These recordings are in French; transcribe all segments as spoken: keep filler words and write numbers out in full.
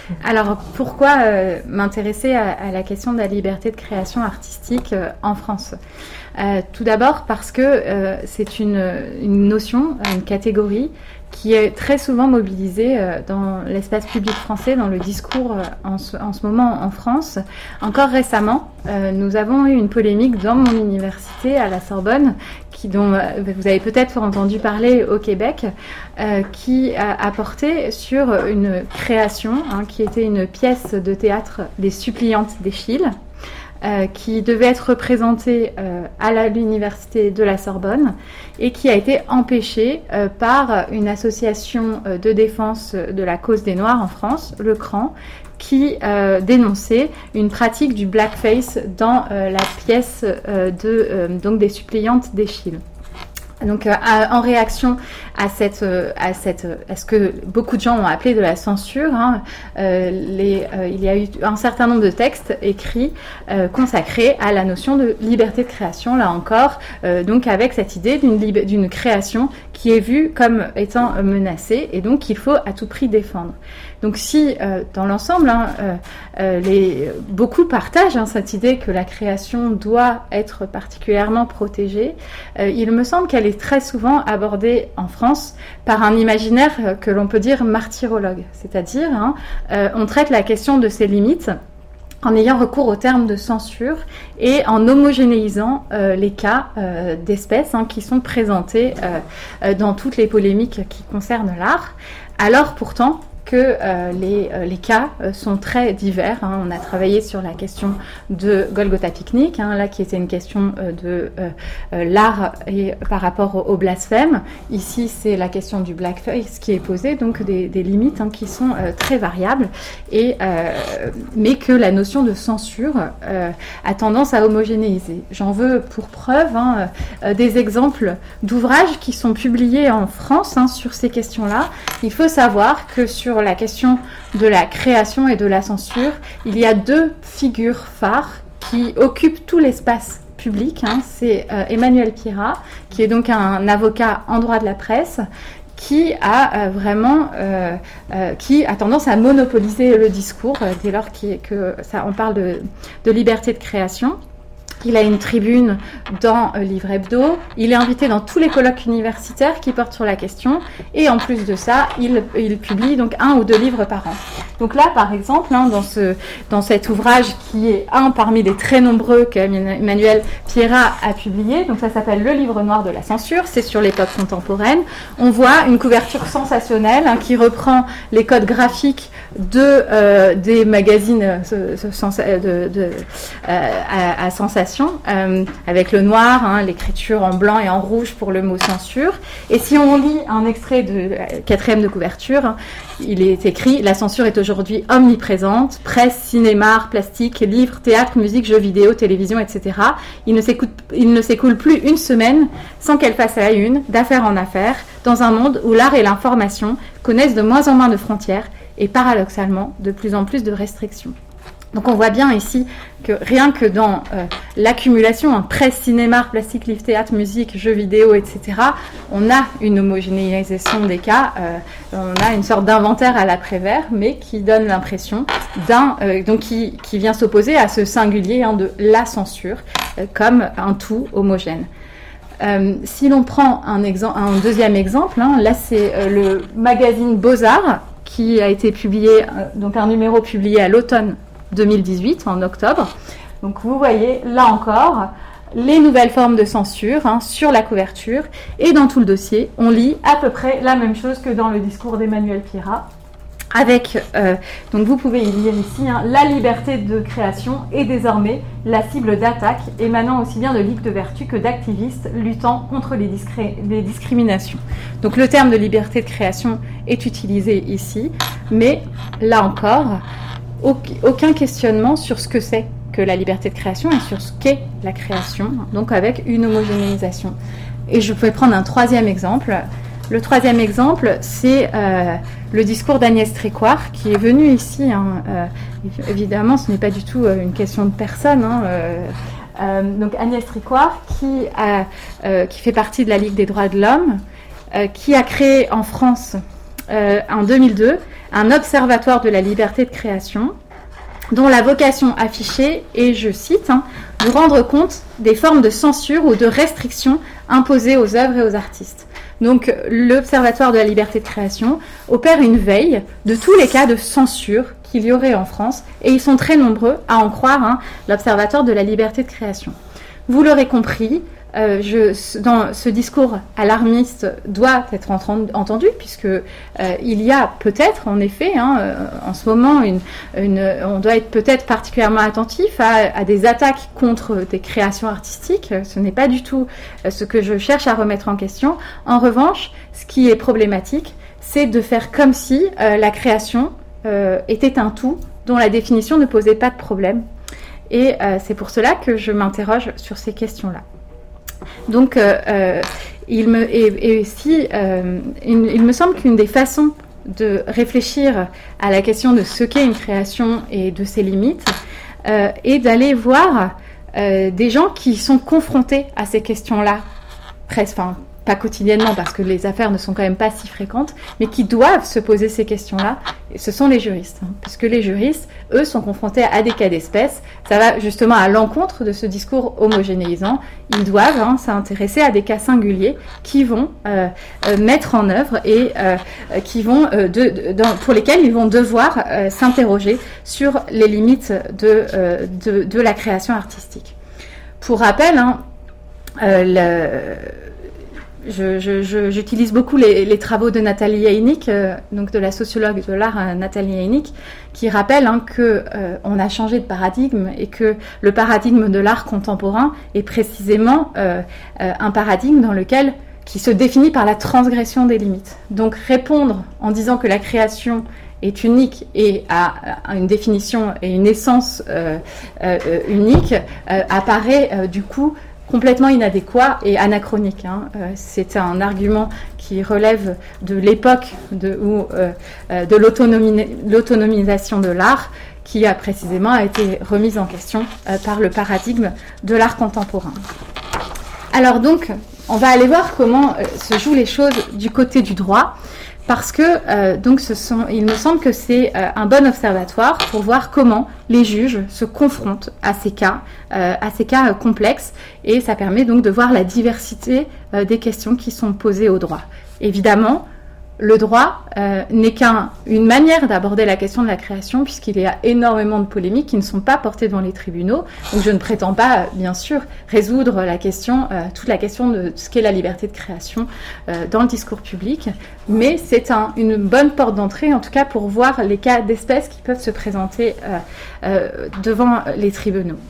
Alors, pourquoi euh, m'intéresser à, à la question de la liberté de création artistique euh, en France ? euh, Tout d'abord parce que euh, c'est une, une notion, une catégorie qui est très souvent mobilisée euh, dans l'espace public français, dans le discours euh, en, ce, en ce moment en France. Encore récemment, euh, nous avons eu une polémique dans mon université à la Sorbonne, qui, dont euh, vous avez peut-être entendu parler au Québec, euh, qui a, a porté sur une création hein, qui était une pièce de théâtre, Les Suppliantes d'Eschyle, Euh, qui devait être représentée euh, à la, l'université de la Sorbonne et qui a été empêchée euh, par une association euh, de défense de la cause des Noirs en France, le C R A N, qui euh, dénonçait une pratique du blackface dans euh, la pièce euh, de, euh, donc des Suppliantes d'Eschyle. Donc, euh, à, en réaction à cette, euh, à cette, à ce que beaucoup de gens ont appelé de la censure, hein, euh, les, euh, il y a eu un certain nombre de textes écrits euh, consacrés à la notion de liberté de création. Là encore, euh, donc avec cette idée d'une, lib- d'une création qui est vue comme étant menacée et donc qu'il faut à tout prix défendre. Donc, si euh, dans l'ensemble, hein, euh, euh, les, beaucoup partagent hein, cette idée que la création doit être particulièrement protégée, euh, il me semble qu'elle est très souvent abordée en France par un imaginaire euh, que l'on peut dire martyrologue, c'est-à-dire hein, euh, on traite la question de ses limites en ayant recours au terme de censure et en homogénéisant euh, les cas euh, d'espèces hein, qui sont présentés euh, euh, dans toutes les polémiques qui concernent l'art, alors pourtant que euh, les, euh, les cas euh, sont très divers. Hein. On a travaillé sur la question de Golgotha Picnic, hein, là qui était une question euh, de euh, euh, l'art et par rapport au, au blasphème. Ici, c'est la question du blackface qui est posée, donc des, des limites hein, qui sont euh, très variables, et, euh, mais que la notion de censure euh, a tendance à homogénéiser. J'en veux pour preuve hein, euh, des exemples d'ouvrages qui sont publiés en France hein, sur ces questions-là. Il faut savoir que sur la question de la création et de la censure, il y a deux figures phares qui occupent tout l'espace public. Hein. C'est euh, Emmanuel Pirat, qui est donc un avocat en droit de la presse, qui a euh, vraiment, euh, euh, qui a tendance à monopoliser le discours euh, dès lors que ça, on parle de, de liberté de création. Il a une tribune dans euh, Livre Hebdo, il est invité dans tous les colloques universitaires qui portent sur la question, et en plus de ça, il, il publie donc un ou deux livres par an. Donc là, par exemple, hein, dans, ce, dans cet ouvrage qui est un parmi les très nombreux qu'Emmanuel Pirat a publié, donc ça s'appelle Le Livre Noir de la censure, c'est sur l'époque contemporaine, on voit une couverture sensationnelle hein, qui reprend les codes graphiques de, euh, des magazines euh, de, de, euh, à, à sensation, Euh, avec le noir, hein, l'écriture en blanc et en rouge pour le mot censure. Et si on lit un extrait de la quatrième de couverture, hein, il est écrit « La censure est aujourd'hui omniprésente, presse, cinéma, art plastique, livres, théâtre, musique, jeux vidéo, télévision, et cetera. Il ne s'écoute, il ne s'écoule plus une semaine sans qu'elle fasse la une, d'affaire en affaire, dans un monde où l'art et l'information connaissent de moins en moins de frontières et paradoxalement de plus en plus de restrictions. » Donc on voit bien ici que rien que dans euh, l'accumulation en presse, cinéma, plastique, livre, théâtre, musique, jeux vidéo, et cetera, on a une homogénéisation des cas, euh, on a une sorte d'inventaire à l'après-vert, mais qui donne l'impression d'un, euh, donc qui, qui vient s'opposer à ce singulier hein, de la censure euh, comme un tout homogène. Euh, si l'on prend un, exem- un deuxième exemple, hein, là c'est euh, le magazine Beaux-Arts qui a été publié, euh, donc un numéro publié à l'automne deux mille dix-huit, en octobre. Donc vous voyez, là encore, les nouvelles formes de censure hein, sur la couverture. Et dans tout le dossier, on lit à peu près la même chose que dans le discours d'Emmanuel Pirat. Avec, euh, donc vous pouvez y lire ici, hein, la liberté de création est désormais la cible d'attaques émanant aussi bien de ligues de vertu que d'activistes luttant contre les, discré- les discriminations. Donc le terme de liberté de création est utilisé ici, mais là encore, aucun questionnement sur ce que c'est que la liberté de création et sur ce qu'est la création, donc avec une homogénéisation. Et je peux prendre un troisième exemple. Le troisième exemple, c'est euh, le discours d'Agnès Trécoire, qui est venue ici. Hein, euh, évidemment, ce n'est pas du tout euh, une question de personne. Hein, euh, euh, donc Agnès Trécoire, qui, a, euh, qui fait partie de la Ligue des droits de l'homme, euh, qui a créé en France, euh, en deux mille deux, un observatoire de la liberté de création dont la vocation affichée est, je cite, hein, de rendre compte des formes de censure ou de restriction imposées aux œuvres et aux artistes. Donc l'Observatoire de la liberté de création opère une veille de tous les cas de censure qu'il y aurait en France, et ils sont très nombreux, à en croire, hein, l'Observatoire de la liberté de création. Vous l'aurez compris, euh, je, dans ce discours alarmiste doit être entendu, puisque euh, il y a peut-être, en effet, hein, euh, en ce moment, une, une, on doit être peut-être particulièrement attentif à, à des attaques contre des créations artistiques. Ce n'est pas du tout ce que je cherche à remettre en question. En revanche, ce qui est problématique, c'est de faire comme si euh, la création euh, était un tout dont la définition ne posait pas de problème. Et euh, c'est pour cela que je m'interroge sur ces questions-là. Donc, euh, euh, il, me, et, et si, euh, il, il me semble qu'une des façons de réfléchir à la question de ce qu'est une création et de ses limites euh, est d'aller voir euh, des gens qui sont confrontés à ces questions-là, presque, enfin, pas quotidiennement parce que les affaires ne sont quand même pas si fréquentes, mais qui doivent se poser ces questions-là, et ce sont les juristes. Hein, puisque les juristes, eux, sont confrontés à des cas d'espèce. Ça va justement à l'encontre de ce discours homogénéisant. Ils doivent hein, s'intéresser à des cas singuliers qui vont euh, euh, mettre en œuvre et euh, qui vont, euh, de, de, dans, pour lesquels ils vont devoir euh, s'interroger sur les limites de, euh, de, de la création artistique. Pour rappel, hein, euh, le... Je, je, je, j'utilise beaucoup les, les travaux de Nathalie Eynick, euh, donc de la sociologue de l'art euh, Nathalie Eynick, qui rappelle hein, que euh, on a changé de paradigme et que le paradigme de l'art contemporain est précisément euh, euh, un paradigme dans lequel qui se définit par la transgression des limites. Donc répondre en disant que la création est unique et a, a une définition et une essence euh, euh, unique euh, apparaît euh, du coup complètement inadéquat et anachronique. Hein. Euh, c'est un argument qui relève de l'époque de, où, euh, de l'autonomi- l'autonomisation de l'art, qui a précisément a été remise en question euh, par le paradigme de l'art contemporain. Alors donc, on va aller voir comment euh, se jouent les choses du côté du droit, parce que euh, donc ce sont, il me semble que c'est euh, un bon observatoire pour voir comment les juges se confrontent à ces cas, euh, à ces cas euh, complexes, et ça permet donc de voir la diversité euh, des questions qui sont posées au droit. Évidemment, le droit euh, n'est qu'une manière d'aborder la question de la création, puisqu'il y a énormément de polémiques qui ne sont pas portées devant les tribunaux. Donc je ne prétends pas, bien sûr, résoudre la question, euh, toute la question de ce qu'est la liberté de création euh, dans le discours public, mais c'est un, une bonne porte d'entrée, en tout cas pour voir les cas d'espèce qui peuvent se présenter euh, euh, devant les tribunaux.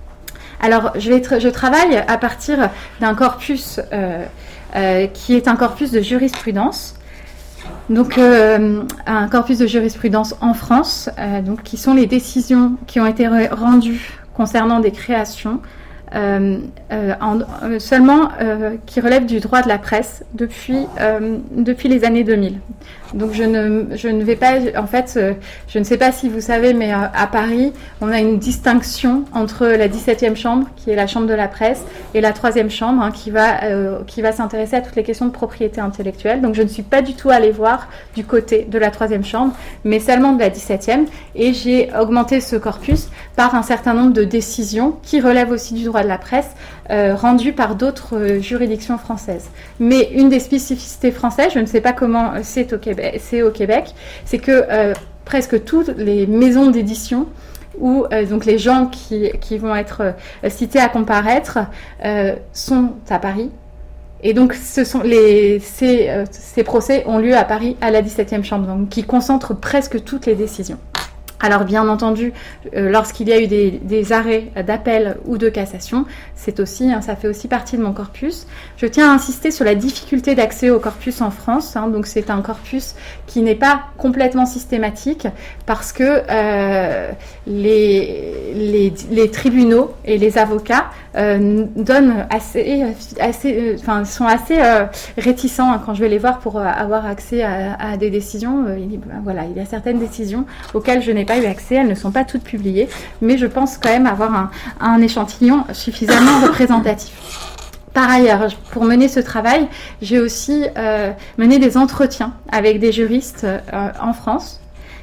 Alors je, vais tra- je travaille à partir d'un corpus euh, euh, qui est un corpus de jurisprudence. Donc, euh, un corpus de jurisprudence en France, euh, donc, qui sont les décisions qui ont été rendues concernant des créations, euh, euh, en, euh, seulement euh, qui relèvent du droit de la presse depuis, euh, depuis les années deux mille. Donc, je ne, je ne vais pas, en fait, euh, je ne sais pas si vous savez, mais euh, à Paris, on a une distinction entre la dix-septième chambre, qui est la chambre de la presse, et la troisième chambre, hein, qui va, euh, qui va s'intéresser à toutes les questions de propriété intellectuelle. Donc, je ne suis pas du tout allée voir du côté de la troisième chambre, mais seulement de la dix-septième, et j'ai augmenté ce corpus par un certain nombre de décisions qui relèvent aussi du droit de la presse, euh, rendues par d'autres euh, juridictions françaises. Mais une des spécificités françaises, je ne sais pas comment c'est au Québec, c'est au Québec, c'est que euh, presque toutes les maisons d'édition où euh, donc les gens qui, qui vont être euh, cités à comparaître euh, sont à Paris. Et donc ce sont les, ces, euh, ces procès ont lieu à Paris à la dix-septième chambre, donc qui concentre presque toutes les décisions. Alors bien entendu, euh, lorsqu'il y a eu des, des arrêts d'appel ou de cassation, c'est aussi, hein, ça fait aussi partie de mon corpus. Je tiens à insister sur la difficulté d'accès au corpus en France. Hein, donc c'est un corpus qui n'est pas complètement systématique parce que euh, les, les, les tribunaux et les avocats euh, donnent assez, assez, enfin sont assez euh, réticents hein, quand je vais les voir pour euh, avoir accès à, à des décisions. Euh, il, voilà, il y a certaines décisions auxquelles je n'ai pas eu accès, elles ne sont pas toutes publiées, mais je pense quand même avoir un, un échantillon suffisamment représentatif. Par ailleurs, pour mener ce travail, j'ai aussi euh, mené des entretiens avec des juristes euh, en France,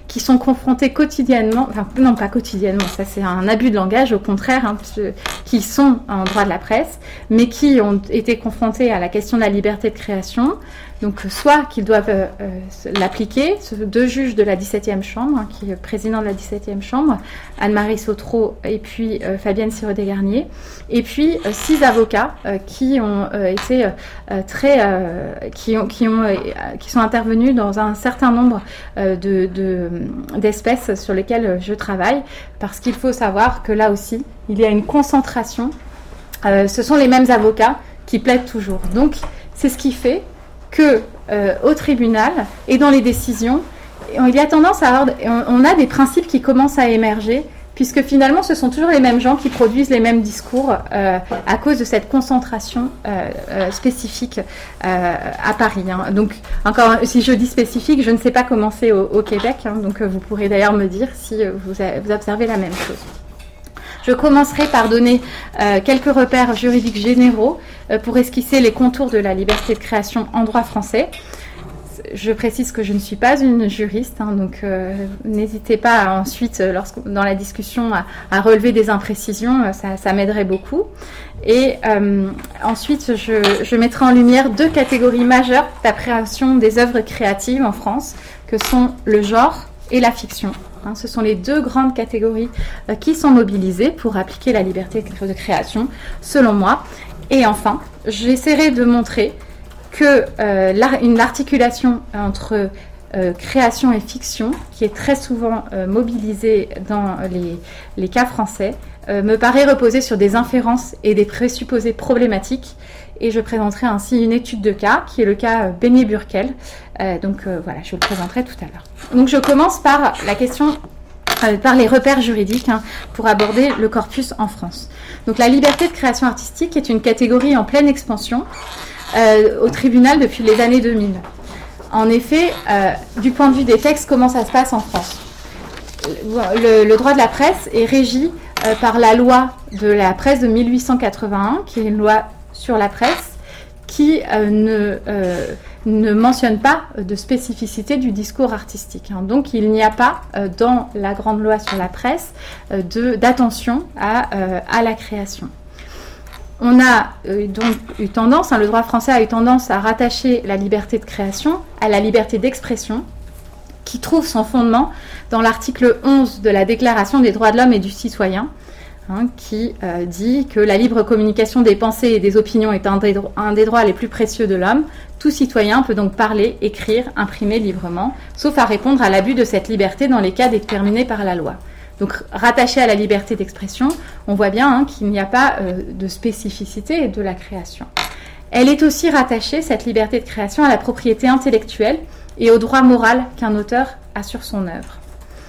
qui sont confrontés quotidiennement, enfin non pas quotidiennement, ça c'est un abus de langage, au contraire, hein, qui sont en droit de la presse, mais qui ont été confrontés à la question de la liberté de création. Donc soit qu'ils doivent euh, l'appliquer, deux juges de la dix-septième chambre, hein, qui est président de la dix-septième chambre, Anne-Marie Sautreau et puis euh, Fabienne Sirodet-Garnier, et puis euh, six avocats euh, qui ont euh, été euh, très, euh, qui ont, qui ont, euh, qui sont intervenus dans un certain nombre euh, de, de d'espèces sur lesquelles je travaille, parce qu'il faut savoir que là aussi il y a une concentration. Euh, ce sont les mêmes avocats qui plaident toujours. Donc c'est ce qui fait que euh, au tribunal et dans les décisions, il y a tendance à avoir, on, on a des principes qui commencent à émerger, puisque finalement ce sont toujours les mêmes gens qui produisent les mêmes discours euh, à cause de cette concentration euh, euh, spécifique euh, à Paris. Hein. Donc encore, si je dis spécifique, je ne sais pas comment c'est au, au Québec, hein, donc vous pourrez d'ailleurs me dire si vous, avez, vous observez la même chose. Je commencerai par donner euh, quelques repères juridiques généraux euh, pour esquisser les contours de la liberté de création en droit français. Je précise que je ne suis pas une juriste, hein, donc euh, n'hésitez pas à, ensuite, lorsque, dans la discussion, à, à relever des imprécisions, ça, ça m'aiderait beaucoup. Et euh, ensuite, je, je mettrai en lumière deux catégories majeures d'appréhension des œuvres créatives en France, que sont le genre et la fiction. Hein, ce sont les deux grandes catégories euh, qui sont mobilisées pour appliquer la liberté de création, selon moi. Et enfin, j'essaierai de montrer que euh, l'ar- une articulation entre euh, création et fiction, qui est très souvent euh, mobilisée dans les, les cas français, euh, me paraît reposer sur des inférences et des présupposés problématiques. Et je présenterai ainsi une étude de cas, qui est le cas euh, Beignet-Burkel. Euh, donc euh, voilà, je vous le présenterai tout à l'heure. Donc je commence par la question, euh, par les repères juridiques, hein, pour aborder le corpus en France. Donc la liberté de création artistique est une catégorie en pleine expansion euh, au tribunal depuis les années deux mille. En effet, euh, du point de vue des textes, comment ça se passe en France ? Le, le droit de la presse est régi euh, par la loi de la presse de mille huit cent quatre-vingt-un, qui est une loi sur la presse, qui euh, ne, euh, ne mentionne pas de spécificité du discours artistique. Hein. Donc il n'y a pas euh, dans la grande loi sur la presse euh, de, d'attention à, euh, à la création. On a euh, donc eu tendance, hein, le droit français a eu tendance à rattacher la liberté de création à la liberté d'expression, qui trouve son fondement dans l'article onze de la Déclaration des droits de l'homme et du citoyen, hein, qui euh, dit que la libre communication des pensées et des opinions est un des, dro- un des droits les plus précieux de l'homme. Tout citoyen peut donc parler, écrire, imprimer librement, sauf à répondre à l'abus de cette liberté dans les cas déterminés par la loi. Donc, rattaché à la liberté d'expression, on voit bien hein, qu'il n'y a pas euh, de spécificité de la création. Elle est aussi rattachée, cette liberté de création, à la propriété intellectuelle et au droit moral qu'un auteur a sur son œuvre.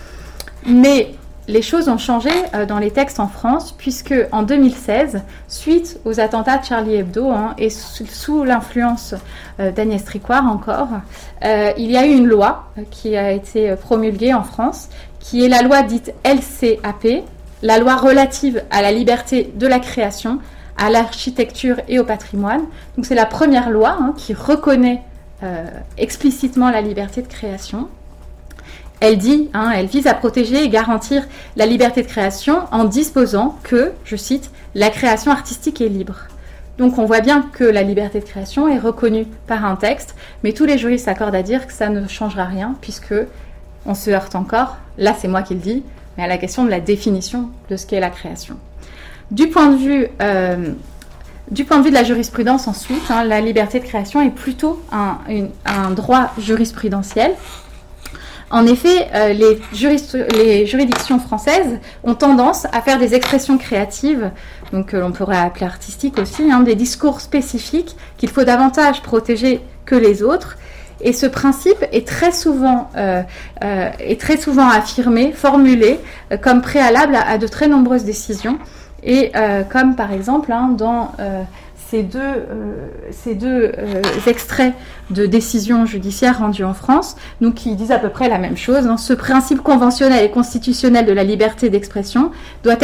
Mais les choses ont changé euh, dans les textes en France, puisque en deux mille seize, suite aux attentats de Charlie Hebdo, hein, et sous, sous l'influence euh, d'Agnès Tricouart encore, euh, il y a eu une loi euh, qui a été promulguée en France, qui est la loi dite L C A P, la loi relative à la liberté de la création, à l'architecture et au patrimoine. Donc c'est la première loi hein, qui reconnaît euh, explicitement la liberté de création. Elle dit, hein, elle vise à protéger et garantir la liberté de création en disposant que, je cite, la création artistique est libre. Donc on voit bien que la liberté de création est reconnue par un texte, mais tous les juristes s'accordent à dire que ça ne changera rien, puisque on se heurte encore, là c'est moi qui le dis, mais à la question de la définition de ce qu'est la création. Du point de vue, euh, du point de, vue de la jurisprudence ensuite, hein, la liberté de création est plutôt un, une, un droit jurisprudentiel. En effet, euh, les, jurist- les juridictions françaises ont tendance à faire des expressions créatives, donc euh, on pourrait appeler artistiques aussi, hein, des discours spécifiques qu'il faut davantage protéger que les autres. Et ce principe est très souvent, euh, euh, est très souvent affirmé, formulé euh, comme préalable à, à de très nombreuses décisions. Et euh, comme par exemple hein, dans euh, ces deux, euh, ces deux euh, extraits de décisions judiciaires rendues en France, donc qui disent à peu près la même chose. Hein. Ce principe conventionnel et constitutionnel de la liberté d'expression doit être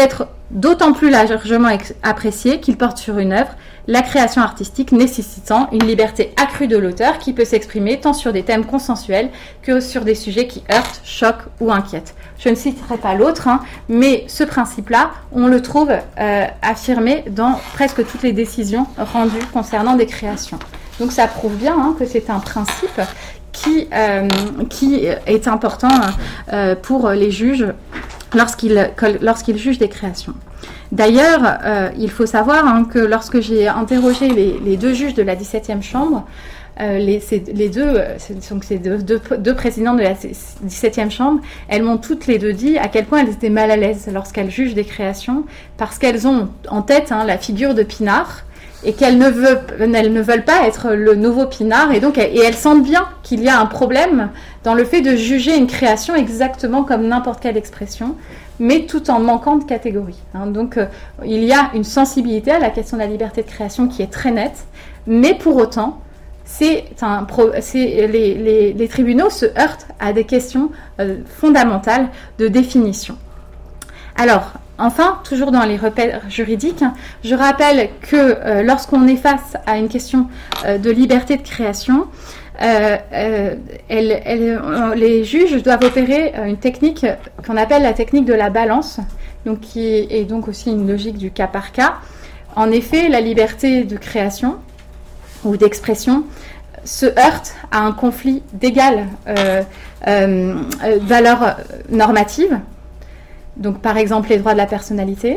d'autant plus largement ex- apprécié qu'il porte sur une œuvre, la création artistique nécessitant une liberté accrue de l'auteur qui peut s'exprimer tant sur des thèmes consensuels que sur des sujets qui heurtent, choquent ou inquiètent. Je ne citerai pas l'autre, hein, mais ce principe-là, on le trouve euh, affirmé dans presque toutes les décisions rendues concernant des créations. Donc ça prouve bien hein, que c'est un principe qui, euh, qui est important euh, pour les juges lorsqu'ils, lorsqu'ils jugent des créations. D'ailleurs, euh, il faut savoir hein, que lorsque j'ai interrogé les, les deux juges de la dix-septième chambre, euh, les, ces, les deux, donc ces deux, deux, deux présidents de la dix-septième chambre, elles m'ont toutes les deux dit à quel point elles étaient mal à l'aise lorsqu'elles jugent des créations, parce qu'elles ont en tête hein, la figure de Pinard, et qu'elles ne, veulent, elles ne veulent pas être le nouveau Pinard, et donc et elles sentent bien qu'il y a un problème dans le fait de juger une création exactement comme n'importe quelle expression, mais tout en manquant de catégorie. Hein. Donc euh, il y a une sensibilité à la question de la liberté de création qui est très nette, mais pour autant, c'est un pro, c'est, les, les, les tribunaux se heurtent à des questions euh, fondamentales de définition. Alors, enfin, toujours dans les repères juridiques, je rappelle que euh, lorsqu'on est face à une question euh, de liberté de création, euh, euh, elle, elle, les juges doivent opérer une technique qu'on appelle la technique de la balance, donc qui est donc aussi une logique du cas par cas. En effet, la liberté de création ou d'expression se heurte à un conflit d'égale euh, euh, euh, valeur normative. Donc, par exemple, les droits de la personnalité.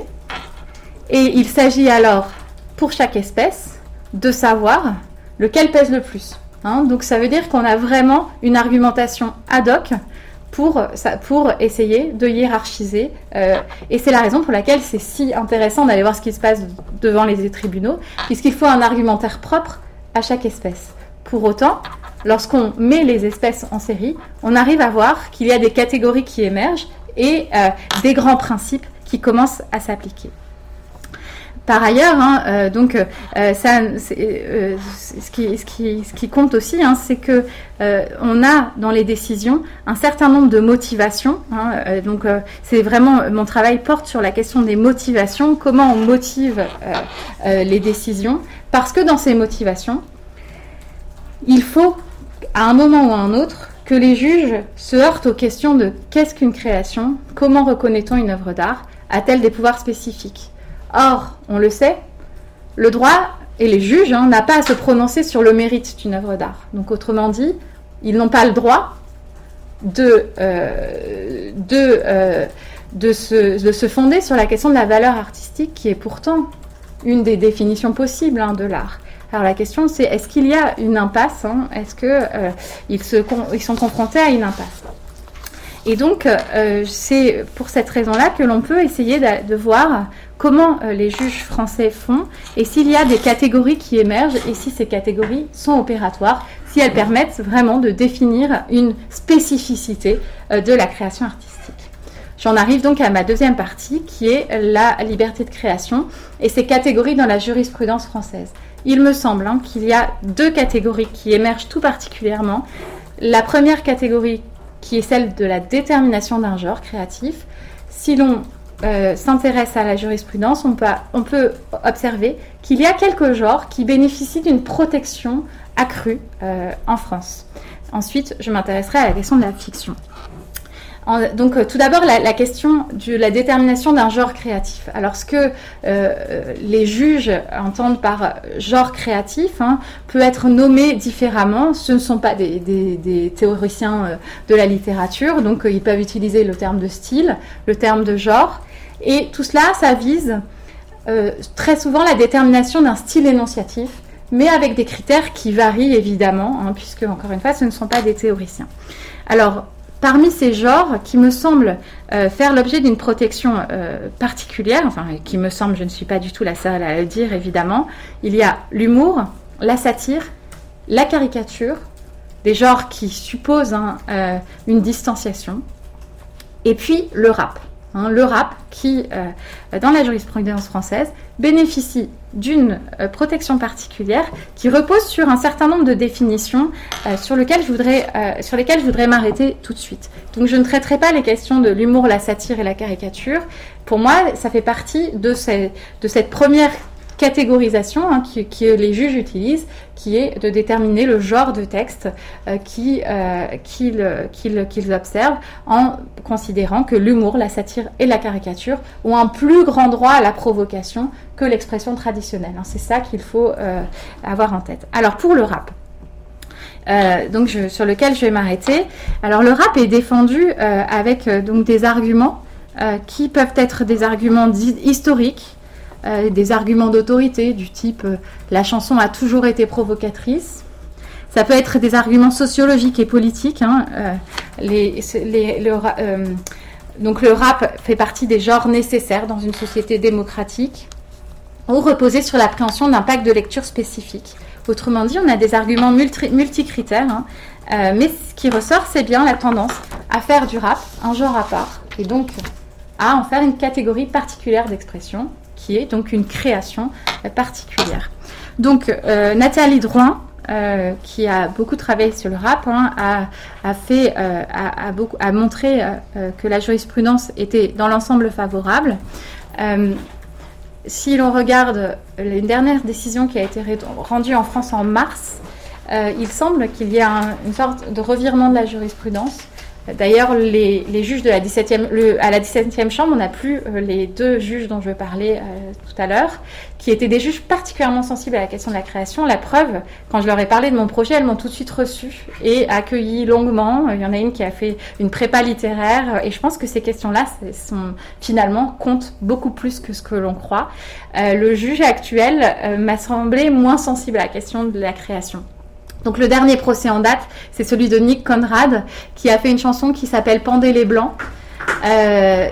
Et il s'agit alors, pour chaque espèce, de savoir lequel pèse le plus. Hein. Donc, ça veut dire qu'on a vraiment une argumentation ad hoc pour, pour essayer de hiérarchiser. Euh, et c'est la raison pour laquelle c'est si intéressant d'aller voir ce qui se passe devant les tribunaux, puisqu'il faut un argumentaire propre à chaque espèce. Pour autant, lorsqu'on met les espèces en série, on arrive à voir qu'il y a des catégories qui émergent et euh, des grands principes qui commencent à s'appliquer. Par ailleurs, hein, euh, donc, euh, ça, c'est, euh, ce, qui, ce, qui, ce qui compte aussi, hein, c'est que euh, on a dans les décisions un certain nombre de motivations. Hein, euh, donc, euh, c'est vraiment mon travail porte sur la question des motivations, comment on motive euh, euh, les décisions, parce que dans ces motivations, il faut, à un moment ou à un autre, que les juges se heurtent aux questions de qu'est-ce qu'une création, comment reconnaît-on une œuvre d'art, a-t-elle des pouvoirs spécifiques ? Or, on le sait, le droit et les juges hein, n'ont pas à se prononcer sur le mérite d'une œuvre d'art. Donc, autrement dit, ils n'ont pas le droit de, euh, de, euh, de, se, de se fonder sur la question de la valeur artistique, qui est pourtant une des définitions possibles hein, de l'art. Alors la question c'est, est-ce qu'il y a une impasse hein, Est-ce qu'ils euh, se, ils sont confrontés à une impasse? Et donc, euh, c'est pour cette raison-là que l'on peut essayer de, de voir comment euh, les juges français font et s'il y a des catégories qui émergent et si ces catégories sont opératoires, si elles permettent vraiment de définir une spécificité euh, de la création artistique. J'en arrive donc à ma deuxième partie qui est la liberté de création et ses catégories dans la jurisprudence française. Il me semble hein, qu'il y a deux catégories qui émergent tout particulièrement. La première catégorie qui est celle de la détermination d'un genre créatif. Si l'on euh, s'intéresse à la jurisprudence, on peut, on peut observer qu'il y a quelques genres qui bénéficient d'une protection accrue euh, en France. Ensuite, je m'intéresserai à la question de la fiction. En, donc, euh, tout d'abord, la, la question de la détermination d'un genre créatif. Alors, ce que euh, les juges entendent par genre créatif hein, peut être nommé différemment. Ce ne sont pas des, des, des théoriciens euh, de la littérature, donc euh, ils peuvent utiliser le terme de style, le terme de genre. Et tout cela, ça vise euh, très souvent la détermination d'un style énonciatif, mais avec des critères qui varient évidemment, hein, puisque, encore une fois, ce ne sont pas des théoriciens. Alors, parmi ces genres qui me semblent euh, faire l'objet d'une protection euh, particulière, enfin qui me semble, je ne suis pas du tout la seule à le dire évidemment, il y a l'humour, la satire, la caricature, des genres qui supposent hein, euh, une distanciation, et puis le rap. hein, le rap qui, euh, dans la jurisprudence française, bénéficie d'une euh, protection particulière qui repose sur un certain nombre de définitions euh, sur, lequel je voudrais, euh, sur lesquelles je voudrais m'arrêter tout de suite. Donc je ne traiterai pas les questions de l'humour, la satire et la caricature. Pour moi, ça fait partie de, ces, de cette première catégorisation hein, qui, que les juges utilisent, qui est de déterminer le genre de texte euh, qui, euh, qu'ils, qu'ils, qu'ils observent en considérant que l'humour, la satire et la caricature ont un plus grand droit à la provocation que l'expression traditionnelle. Hein. C'est ça qu'il faut euh, avoir en tête. Alors pour le rap, euh, donc je, sur lequel je vais m'arrêter, alors le rap est défendu euh, avec euh, donc des arguments euh, qui peuvent être des arguments historiques, Euh, des arguments d'autorité du type euh, la chanson a toujours été provocatrice. Ça peut être des arguments sociologiques et politiques. Hein, euh, les, les, le, euh, donc le rap fait partie des genres nécessaires dans une société démocratique ou reposer sur l'appréhension d'un pack de lecture spécifique. Autrement dit, on a des arguments multi, multicritères, hein, euh, mais ce qui ressort, c'est bien la tendance à faire du rap un genre à part et donc à en faire une catégorie particulière d'expression, qui est donc une création particulière. Donc euh, Nathalie Drouin, euh, qui a beaucoup travaillé sur le rap, hein, a, a, fait, euh, a, a, beaucoup, a montré euh, que la jurisprudence était dans l'ensemble favorable. Euh, si l'on regarde une dernière décision qui a été rendue en France en mars, euh, il semble qu'il y ait un, une sorte de revirement de la jurisprudence. D'ailleurs, les, les juges de la dix-septième, le, à la dix-septième chambre, on n'a plus euh, les deux juges dont je parlais euh, tout à l'heure, qui étaient des juges particulièrement sensibles à la question de la création. La preuve, quand je leur ai parlé de mon projet, elles m'ont tout de suite reçu et accueilli longuement. Il y en a une qui a fait une prépa littéraire et je pense que ces questions-là sont, finalement comptent beaucoup plus que ce que l'on croit. Euh, le juge actuel euh, m'a semblé moins sensible à la question de la création. Donc le dernier procès en date, c'est celui de Nick Conrad, qui a fait une chanson qui s'appelle Pendez les Blancs, euh,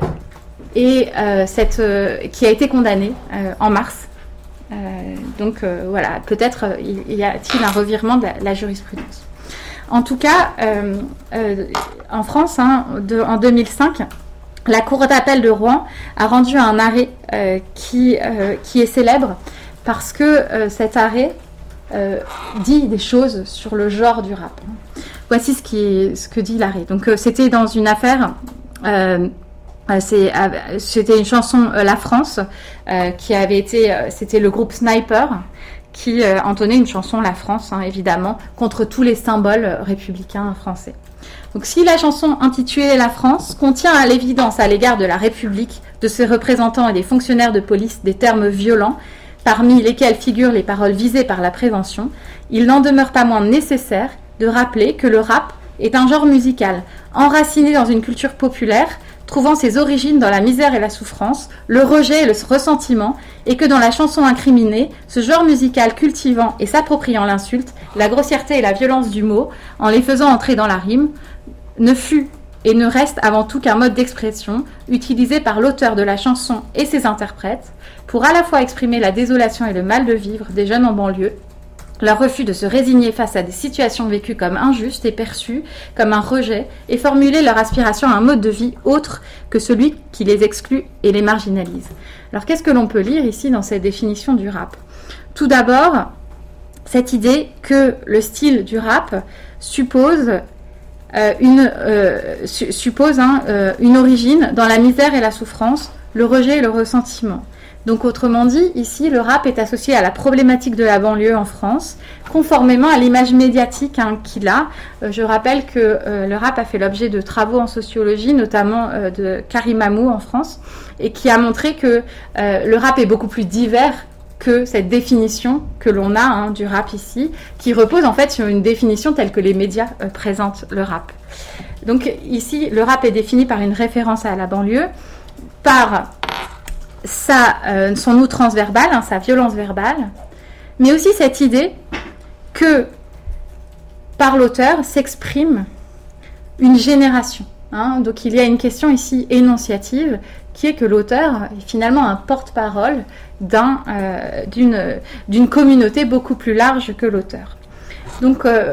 et euh, cette, euh, qui a été condamnée euh, en mars. Euh, donc euh, voilà, peut-être euh, y a-t-il un revirement de la, la jurisprudence. En tout cas, euh, euh, en France, hein, de, en deux mille cinq, la Cour d'appel de Rouen a rendu un arrêt euh, qui, euh, qui est célèbre parce que euh, cet arrêt Euh, dit des choses sur le genre du rap. Voici ce, qui est, ce que dit l'arrêt. Donc euh, c'était dans une affaire, euh, c'est, euh, c'était une chanson euh, La France euh, qui avait été, euh, c'était le groupe Sniper qui euh, entonnait une chanson La France, hein, évidemment, contre tous les symboles républicains français. Donc si la chanson intitulée La France contient à l'évidence à l'égard de la République, de ses représentants et des fonctionnaires de police des termes violents, parmi lesquels figurent les paroles visées par la prévention, il n'en demeure pas moins nécessaire de rappeler que le rap est un genre musical enraciné dans une culture populaire, trouvant ses origines dans la misère et la souffrance, le rejet et le ressentiment, et que dans la chanson incriminée, ce genre musical cultivant et s'appropriant l'insulte, la grossièreté et la violence du mot, en les faisant entrer dans la rime, ne fut et ne reste avant tout qu'un mode d'expression utilisé par l'auteur de la chanson et ses interprètes pour à la fois exprimer la désolation et le mal de vivre des jeunes en banlieue, leur refus de se résigner face à des situations vécues comme injustes et perçues comme un rejet, et formuler leur aspiration à un mode de vie autre que celui qui les exclut et les marginalise. Alors qu'est-ce que l'on peut lire ici dans cette définition du rap ? Tout d'abord, cette idée que le style du rap suppose euh, une, euh, su- suppose, hein, euh, une origine dans la misère et la souffrance, le rejet et le ressentiment. Donc autrement dit, ici, le rap est associé à la problématique de la banlieue en France, conformément à l'image médiatique hein, qu'il a. Euh, je rappelle que euh, le rap a fait l'objet de travaux en sociologie, notamment euh, de Karim Amou en France, et qui a montré que euh, le rap est beaucoup plus divers que cette définition que l'on a hein, du rap ici, qui repose en fait sur une définition telle que les médias euh, présentent le rap. Donc ici, le rap est défini par une référence à la banlieue, par Sa, euh, son outrance verbale, hein, sa violence verbale, mais aussi cette idée que par l'auteur s'exprime une génération. Hein. Donc il y a une question ici énonciative qui est que l'auteur est finalement un porte-parole d'un, euh, d'une, d'une communauté beaucoup plus large que l'auteur. Donc euh,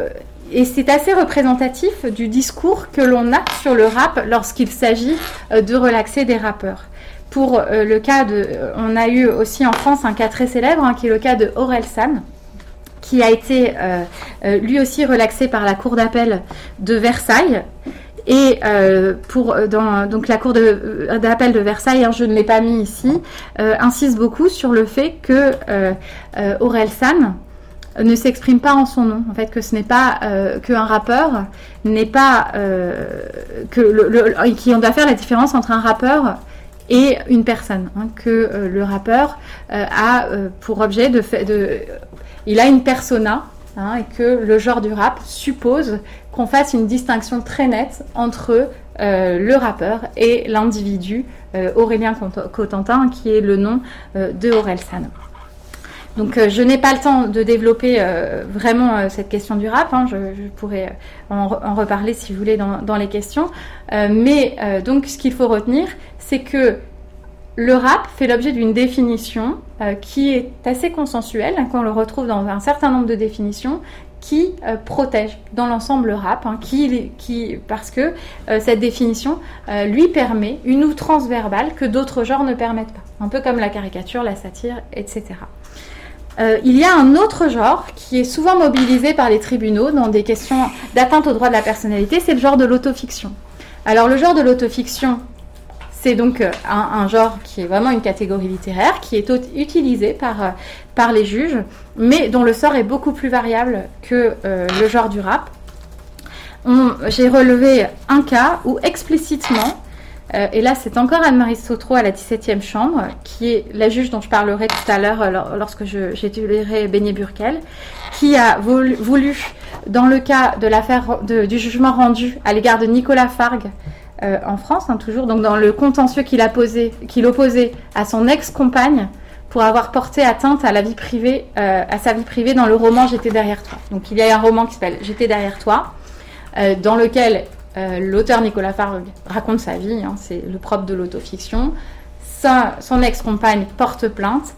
et c'est assez représentatif du discours que l'on a sur le rap lorsqu'il s'agit euh, de relaxer des rappeurs. Pour euh, le cas de... On a eu aussi en France un cas très célèbre, hein, qui est le cas de Orelsan, qui a été euh, euh, lui aussi relaxé par la cour d'appel de Versailles. Et euh, pour dans donc la cour de, d'appel de Versailles, hein, je ne l'ai pas mis ici, euh, insiste beaucoup sur le fait que euh, euh, Orelsan ne s'exprime pas en son nom. En fait, que ce n'est pas euh, qu'un rappeur n'est pas euh, que le, le, qui on doit faire la différence entre un rappeur et une personne. Hein, que euh, le rappeur euh, a euh, pour objet de, fait, de il a une persona. Hein, et que le genre du rap suppose qu'on fasse une distinction très nette entre euh, le rappeur et l'individu euh, Aurélien Cotentin, qui est le nom euh, de Orelsan. Donc euh, je n'ai pas le temps de développer euh, vraiment euh, cette question du rap, hein, je, je pourrais en, en reparler si vous voulez dans, dans les questions, euh, mais euh, donc ce qu'il faut retenir, c'est que le rap fait l'objet d'une définition euh, qui est assez consensuelle, hein, qu'on le retrouve dans un certain nombre de définitions, qui euh, protège dans l'ensemble le rap, hein, qui, qui, parce que euh, cette définition euh, lui permet une outrance verbale que d'autres genres ne permettent pas, un peu comme la caricature, la satire, et cetera. Euh, il y a un autre genre qui est souvent mobilisé par les tribunaux dans des questions d'atteinte aux droits de la personnalité, c'est le genre de l'autofiction. Alors le genre de l'autofiction, c'est donc un, un genre qui est vraiment une catégorie littéraire, qui est utilisé par, par les juges, mais dont le sort est beaucoup plus variable que euh, le genre du rap. On, j'ai relevé un cas où explicitement, euh, et là c'est encore Anne-Marie Sautreau à la dix-septième chambre, qui est la juge dont je parlerai tout à l'heure euh, lorsque je, j'étudierai Beignet-Burkel, qui a voulu, voulu, dans le cas de l'affaire de, du jugement rendu à l'égard de Nicolas Fargue, Euh, en France, hein, toujours, donc dans le contentieux qu'il a posé, qu'il opposait à son ex-compagne pour avoir porté atteinte à la vie privée, euh, à sa vie privée dans le roman J'étais derrière toi. Donc il y a un roman qui s'appelle J'étais derrière toi, euh, dans lequel euh, l'auteur Nicolas Fargue raconte sa vie, hein, c'est le propre de l'autofiction. Sa, son ex-compagne porte plainte,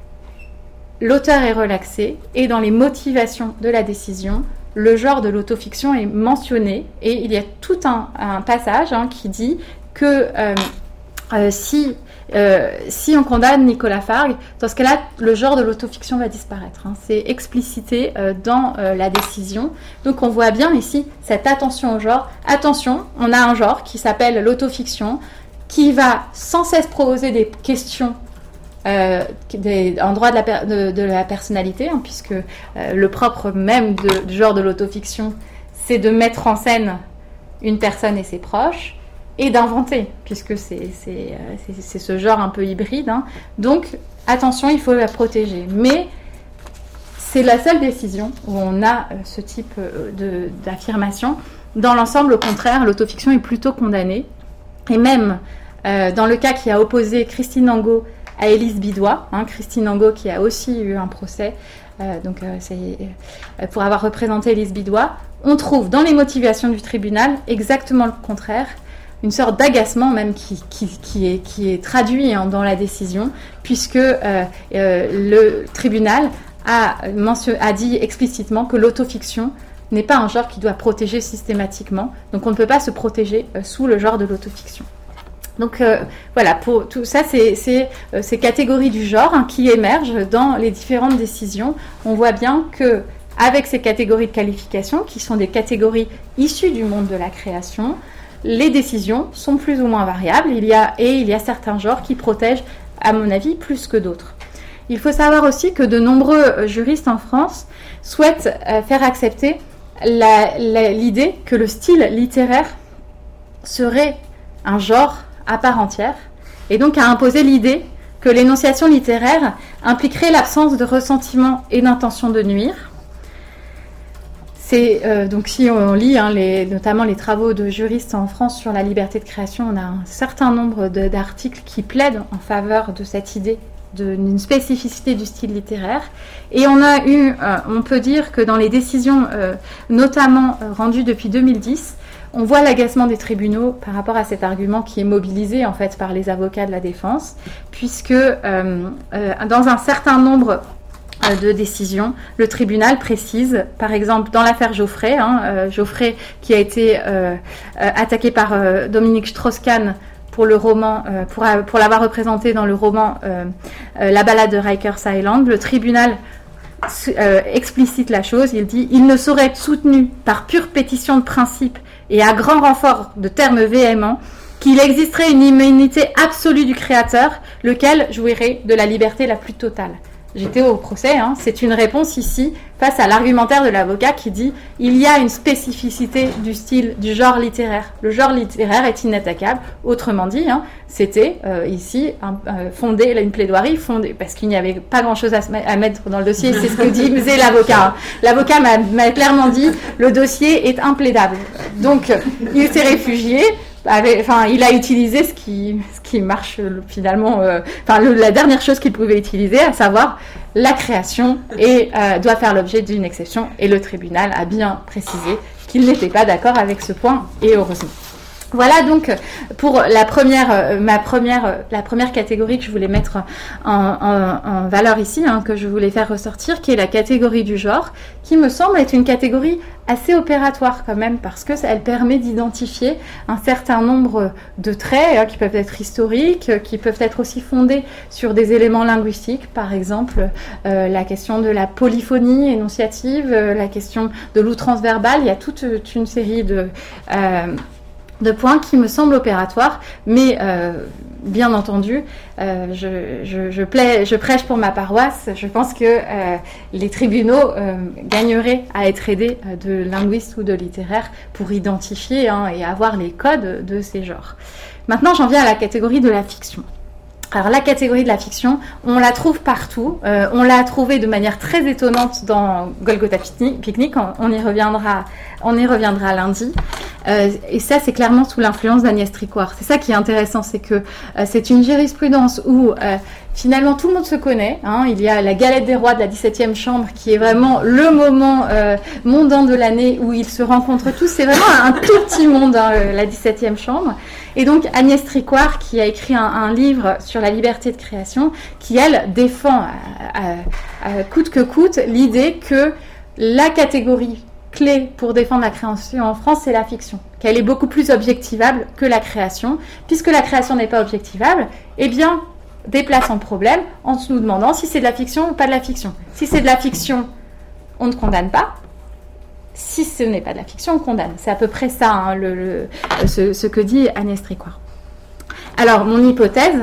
l'auteur est relaxé et dans les motivations de la décision, le genre de l'autofiction est mentionné et il y a tout un, un passage hein, qui dit que euh, euh, si, euh, si on condamne Nicolas Fargue, dans ce cas-là, le genre de l'autofiction va disparaître. Hein. C'est explicité euh, dans euh, la décision. Donc on voit bien ici cette attention au genre. Attention, on a un genre qui s'appelle l'autofiction, qui va sans cesse proposer des questions Euh, des, en droit de la, per, de, de la personnalité, hein, puisque euh, le propre même de, du genre de l'autofiction, c'est de mettre en scène une personne et ses proches, et d'inventer, puisque c'est, c'est, euh, c'est, c'est ce genre un peu hybride. Hein. Donc, attention, il faut la protéger. Mais c'est la seule décision où on a euh, ce type euh, de, d'affirmation. Dans l'ensemble, au contraire, l'autofiction est plutôt condamnée. Et même euh, dans le cas qui a opposé Christine Angot à Élise Bidois, hein, Christine Angot qui a aussi eu un procès euh, donc, euh, c'est, euh, pour avoir représenté Élise Bidois, on trouve dans les motivations du tribunal exactement le contraire, une sorte d'agacement même qui, qui, qui, est, qui est traduit hein, dans la décision, puisque euh, euh, le tribunal a, mention, a dit explicitement que l'autofiction n'est pas un genre qui doit protéger systématiquement, donc on ne peut pas se protéger euh, sous le genre de l'autofiction. Donc euh, voilà, pour tout ça, c'est, c'est euh, ces catégories du genre hein, qui émergent dans les différentes décisions. On voit bien que avec ces catégories de qualification, qui sont des catégories issues du monde de la création, les décisions sont plus ou moins variables. Il y a, et il y a certains genres qui protègent, à mon avis, plus que d'autres. Il faut savoir aussi que de nombreux juristes en France souhaitent euh, faire accepter la, la, l'idée que le style littéraire serait un genre à part entière, et donc à imposer l'idée que l'énonciation littéraire impliquerait l'absence de ressentiment et d'intention de nuire. C'est, euh, donc si on lit hein, les, notamment les travaux de juristes en France sur la liberté de création, on a un certain nombre de, d'articles qui plaident en faveur de cette idée de, d'une spécificité du style littéraire. Et on a eu, euh, on peut dire que dans les décisions euh, notamment euh, rendues depuis deux mille dix, on voit l'agacement des tribunaux par rapport à cet argument qui est mobilisé en fait par les avocats de la défense, puisque euh, euh, dans un certain nombre euh, de décision. Le tribunal précise, par exemple, dans l'affaire Geoffrey, hein, euh, Geoffrey qui a été euh, euh, attaqué par euh, Dominique Strauss-Kahn pour le roman, euh, pour, pour l'avoir représenté dans le roman euh, euh, La balade de Rikers Island. Le tribunal euh, explicite la chose, il dit « Il ne saurait être soutenu par pure pétition de principe et à grand renfort de termes véhéments qu'il existerait une immunité absolue du créateur, lequel jouirait de la liberté la plus totale. » J'étais au procès, hein. C'est une réponse ici face à l'argumentaire de l'avocat qui dit « Il y a une spécificité du style, du genre littéraire. Le genre littéraire est inattaquable. » Autrement dit, hein, c'était euh, ici un, euh, fondé, une plaidoirie fondée, parce qu'il n'y avait pas grand-chose à, à mettre dans le dossier. C'est ce que disait l'avocat. L'avocat m'a, m'a clairement dit « Le dossier est implaidable. » Donc, il s'est réfugié. Avec, enfin, il a utilisé ce qui, ce qui marche finalement, euh, enfin, le, la dernière chose qu'il pouvait utiliser, à savoir la création, et euh, doit faire l'objet d'une exception. Et le tribunal a bien précisé qu'il n'était pas d'accord avec ce point, et heureusement. Voilà donc pour la première, ma première, la première catégorie que je voulais mettre en, en, en valeur ici, hein, que je voulais faire ressortir, qui est la catégorie du genre, qui me semble être une catégorie assez opératoire quand même, parce que elle permet d'identifier un certain nombre de traits hein, qui peuvent être historiques, qui peuvent être aussi fondés sur des éléments linguistiques, par exemple euh, la question de la polyphonie énonciative, euh, la question de l'outrance verbale. Il y a toute une série de euh, de points qui me semblent opératoires, mais euh, bien entendu, euh, je, je, je, plais, je prêche pour ma paroisse. Je pense que euh, les tribunaux euh, gagneraient à être aidés de linguistes ou de littéraires pour identifier hein, et avoir les codes de ces genres. Maintenant, j'en viens à la catégorie de la fiction. Alors la catégorie de la fiction, on la trouve partout. Euh, on l'a trouvée de manière très étonnante dans Golgotha Picnic. On, on y reviendra, on y reviendra lundi. Euh, et ça, c'est clairement sous l'influence d'Agnès Tricoire. C'est ça qui est intéressant, c'est que euh, c'est une jurisprudence où euh, finalement tout le monde se connaît. Hein. Il y a la galette des rois de la dix-septième chambre qui est vraiment le moment euh, mondain de l'année où ils se rencontrent tous. C'est vraiment un, un tout petit monde, hein, la dix-septième chambre. Et donc Agnès Tricoire, qui a écrit un, un livre sur la liberté de création, qui elle défend à, à, à coûte que coûte l'idée que la catégorie clé pour défendre la création en France, c'est la fiction, qu'elle est beaucoup plus objectivable que la création. Puisque la création n'est pas objectivable, eh bien, déplace en problème en nous demandant si c'est de la fiction ou pas de la fiction. Si c'est de la fiction, on ne condamne pas. Si ce n'est pas de la fiction, on condamne. C'est à peu près ça, hein, le, le, ce, ce que dit Agnès Tricoire. Alors, mon hypothèse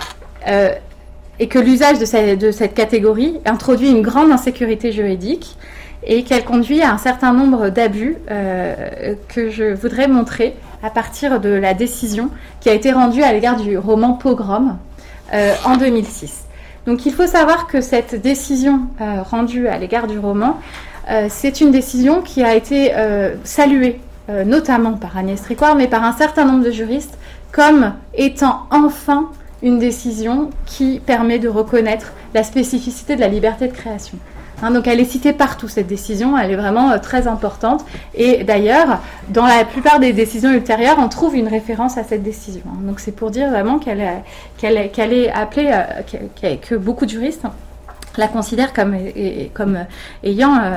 euh, est que l'usage de cette, de cette catégorie introduit une grande insécurité juridique et qu'elle conduit à un certain nombre d'abus euh, que je voudrais montrer à partir de la décision qui a été rendue à l'égard du roman Pogrom euh, en deux mille six. Donc, il faut savoir que cette décision euh, rendue à l'égard du roman, Euh, c'est une décision qui a été euh, saluée, euh, notamment par Agnès Tricoire, mais par un certain nombre de juristes, comme étant enfin une décision qui permet de reconnaître la spécificité de la liberté de création. Hein, donc elle est citée partout, cette décision, elle est vraiment euh, très importante. Et d'ailleurs, dans la plupart des décisions ultérieures, on trouve une référence à cette décision. Hein. Donc c'est pour dire vraiment qu'elle est, qu'elle est, qu'elle est appelée, euh, qu'elle, que beaucoup de juristes la considère comme, et, comme ayant, euh,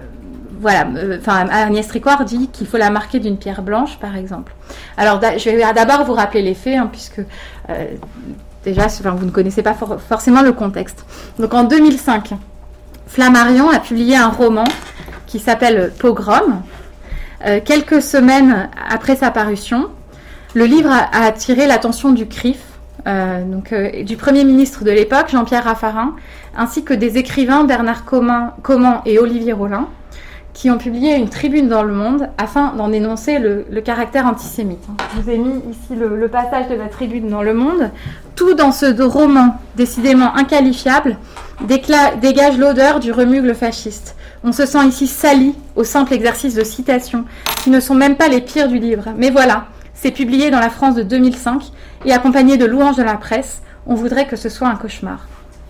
voilà, enfin euh, Agnès Tricoire dit qu'il faut la marquer d'une pierre blanche, par exemple. Alors je vais d'abord vous rappeler les faits, hein, puisque euh, déjà, enfin, vous ne connaissez pas for- forcément le contexte. Donc en deux mille cinq, Flammarion a publié un roman qui s'appelle Pogrom. Euh, quelques semaines après sa parution, le livre a, a attiré l'attention du C R I F, Euh, donc, euh, du Premier ministre de l'époque, Jean-Pierre Raffarin, ainsi que des écrivains Bernard Comment, Comment et Olivier Rollin, qui ont publié une tribune dans Le Monde afin d'en dénoncer le, le caractère antisémite. Je vous ai mis ici le, le passage de la tribune dans Le Monde. Tout dans ce roman, décidément inqualifiable, décla- dégage l'odeur du remugle fasciste. On se sent ici sali au simple exercice de citations, qui ne sont même pas les pires du livre. Mais voilà, c'est publié dans la France de deux mille cinq et accompagné de louanges de la presse. On voudrait que ce soit un cauchemar.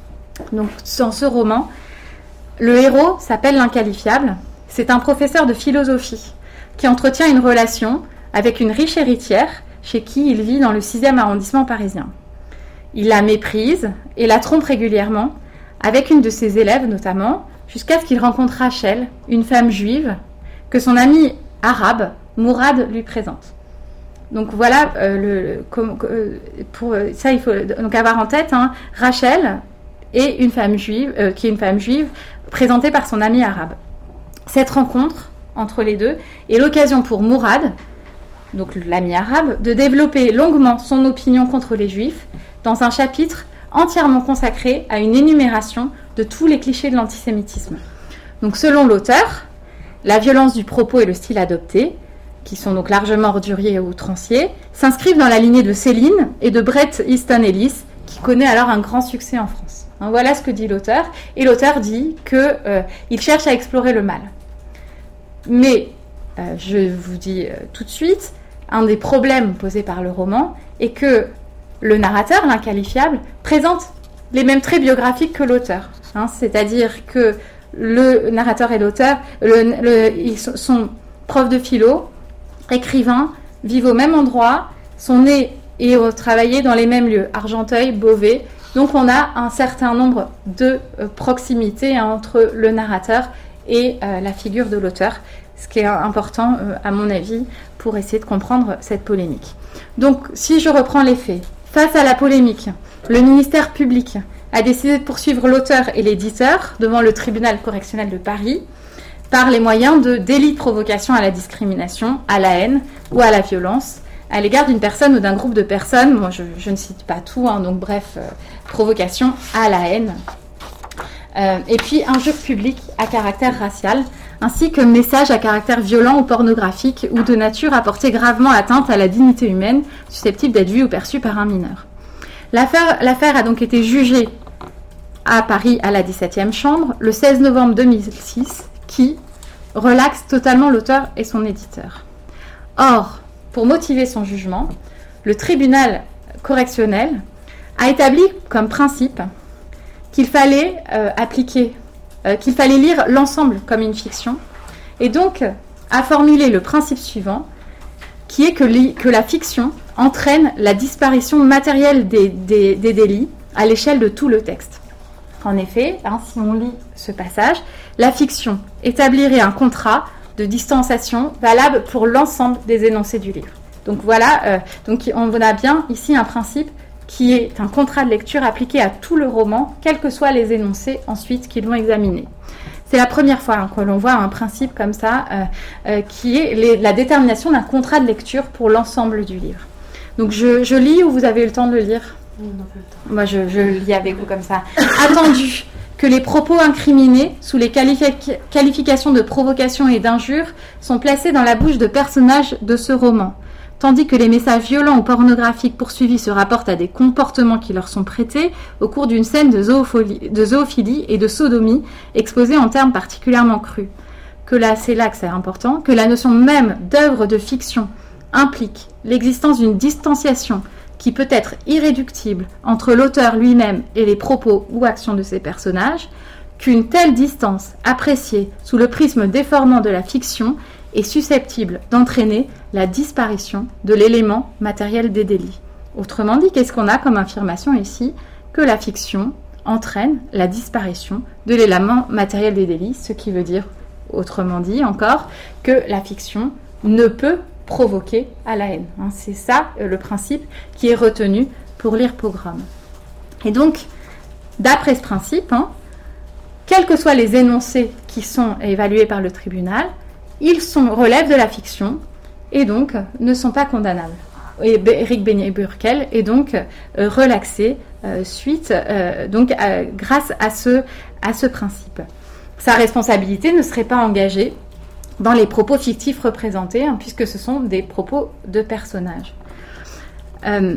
Donc, dans ce roman, le héros s'appelle l'inqualifiable. C'est un professeur de philosophie qui entretient une relation avec une riche héritière chez qui il vit dans le sixième arrondissement parisien. Il la méprise et la trompe régulièrement avec une de ses élèves notamment, jusqu'à ce qu'il rencontre Rachel, une femme juive, que son ami arabe, Mourad, lui présente. Donc voilà, euh, le, comme, euh, pour ça il faut donc avoir en tête, hein, Rachel est une femme juive, euh, qui est une femme juive présentée par son ami arabe. Cette rencontre entre les deux est l'occasion pour Mourad, donc l'ami arabe, de développer longuement son opinion contre les juifs dans un chapitre entièrement consacré à une énumération de tous les clichés de l'antisémitisme. Donc selon l'auteur, la violence du propos et le style adopté, qui sont donc largement orduriers et outranciers, s'inscrivent dans la lignée de Céline et de Bret Easton Ellis, qui connaît alors un grand succès en France. Hein, voilà ce que dit l'auteur. Et l'auteur dit qu'il euh, cherche à explorer le mal. Mais, euh, je vous dis euh, tout de suite, un des problèmes posés par le roman est que le narrateur, l'inqualifiable, présente les mêmes traits biographiques que l'auteur. Hein, c'est-à-dire que le narrateur et l'auteur, le, le, ils sont profs de philo, écrivains, vivent au même endroit, sont nés et ont travaillé dans les mêmes lieux, Argenteuil, Beauvais. Donc on a un certain nombre de euh, proximités hein, entre le narrateur et euh, la figure de l'auteur, ce qui est important, euh, à mon avis, pour essayer de comprendre cette polémique. Donc, si je reprends les faits, face à la polémique, le ministère public a décidé de poursuivre l'auteur et l'éditeur devant le tribunal correctionnel de Paris par les moyens de délit de provocation à la discrimination, à la haine ou à la violence à l'égard d'une personne ou d'un groupe de personnes. Moi, je, je ne cite pas tout, hein, donc bref, euh, provocation à la haine. Euh, et puis, injure publique à caractère racial, ainsi que message à caractère violent ou pornographique ou de nature à porter gravement atteinte à la dignité humaine, susceptible d'être vue ou perçue par un mineur. L'affaire, l'affaire a donc été jugée à Paris à la dix-septième chambre le seize novembre deux mille six, qui relaxe totalement l'auteur et son éditeur. Or, pour motiver son jugement, le tribunal correctionnel a établi comme principe qu'il fallait euh, appliquer, euh, qu'il fallait lire l'ensemble comme une fiction, et donc a formulé le principe suivant, qui est que, li- que la fiction entraîne la disparition matérielle des, des, des délits à l'échelle de tout le texte. En effet, hein, si on lit ce passage, la fiction établirait un contrat de distanciation valable pour l'ensemble des énoncés du livre. Donc voilà, euh, donc on a bien ici un principe qui est un contrat de lecture appliqué à tout le roman, quels que soient les énoncés ensuite qu'ils vont examiner. C'est la première fois hein, que l'on voit un principe comme ça, euh, euh, qui est les, la détermination d'un contrat de lecture pour l'ensemble du livre. Donc je, je lis ou vous avez eu le temps de le lire ? Moi, je, je lis avec vous comme ça. Attendu que les propos incriminés sous les qualifi- qualifications de provocation et d'injure sont placés dans la bouche de personnages de ce roman, tandis que les messages violents ou pornographiques poursuivis se rapportent à des comportements qui leur sont prêtés au cours d'une scène de, zoophilie, de zoophilie et de sodomie exposée en termes particulièrement crus. Que là, c'est là que c'est important, que la notion même d'œuvre de fiction implique l'existence d'une distanciation qui peut être irréductible entre l'auteur lui-même et les propos ou actions de ses personnages, qu'une telle distance, appréciée sous le prisme déformant de la fiction, est susceptible d'entraîner la disparition de l'élément matériel des délits. Autrement dit, qu'est-ce qu'on a comme affirmation ici ? Que la fiction entraîne la disparition de l'élément matériel des délits, ce qui veut dire, autrement dit encore, que la fiction ne peut provoquer à la haine. Hein, c'est ça euh, le principe qui est retenu pour lire Pogrom. Et donc, d'après ce principe, hein, quels que soient les énoncés qui sont évalués par le tribunal, ils sont, relèvent de la fiction et donc ne sont pas condamnables. Et Éric Beignet-Burkel est donc euh, relaxé euh, suite, euh, donc euh, grâce à ce, à ce principe. Sa responsabilité ne serait pas engagée dans les propos fictifs représentés, hein, puisque ce sont des propos de personnages. Euh,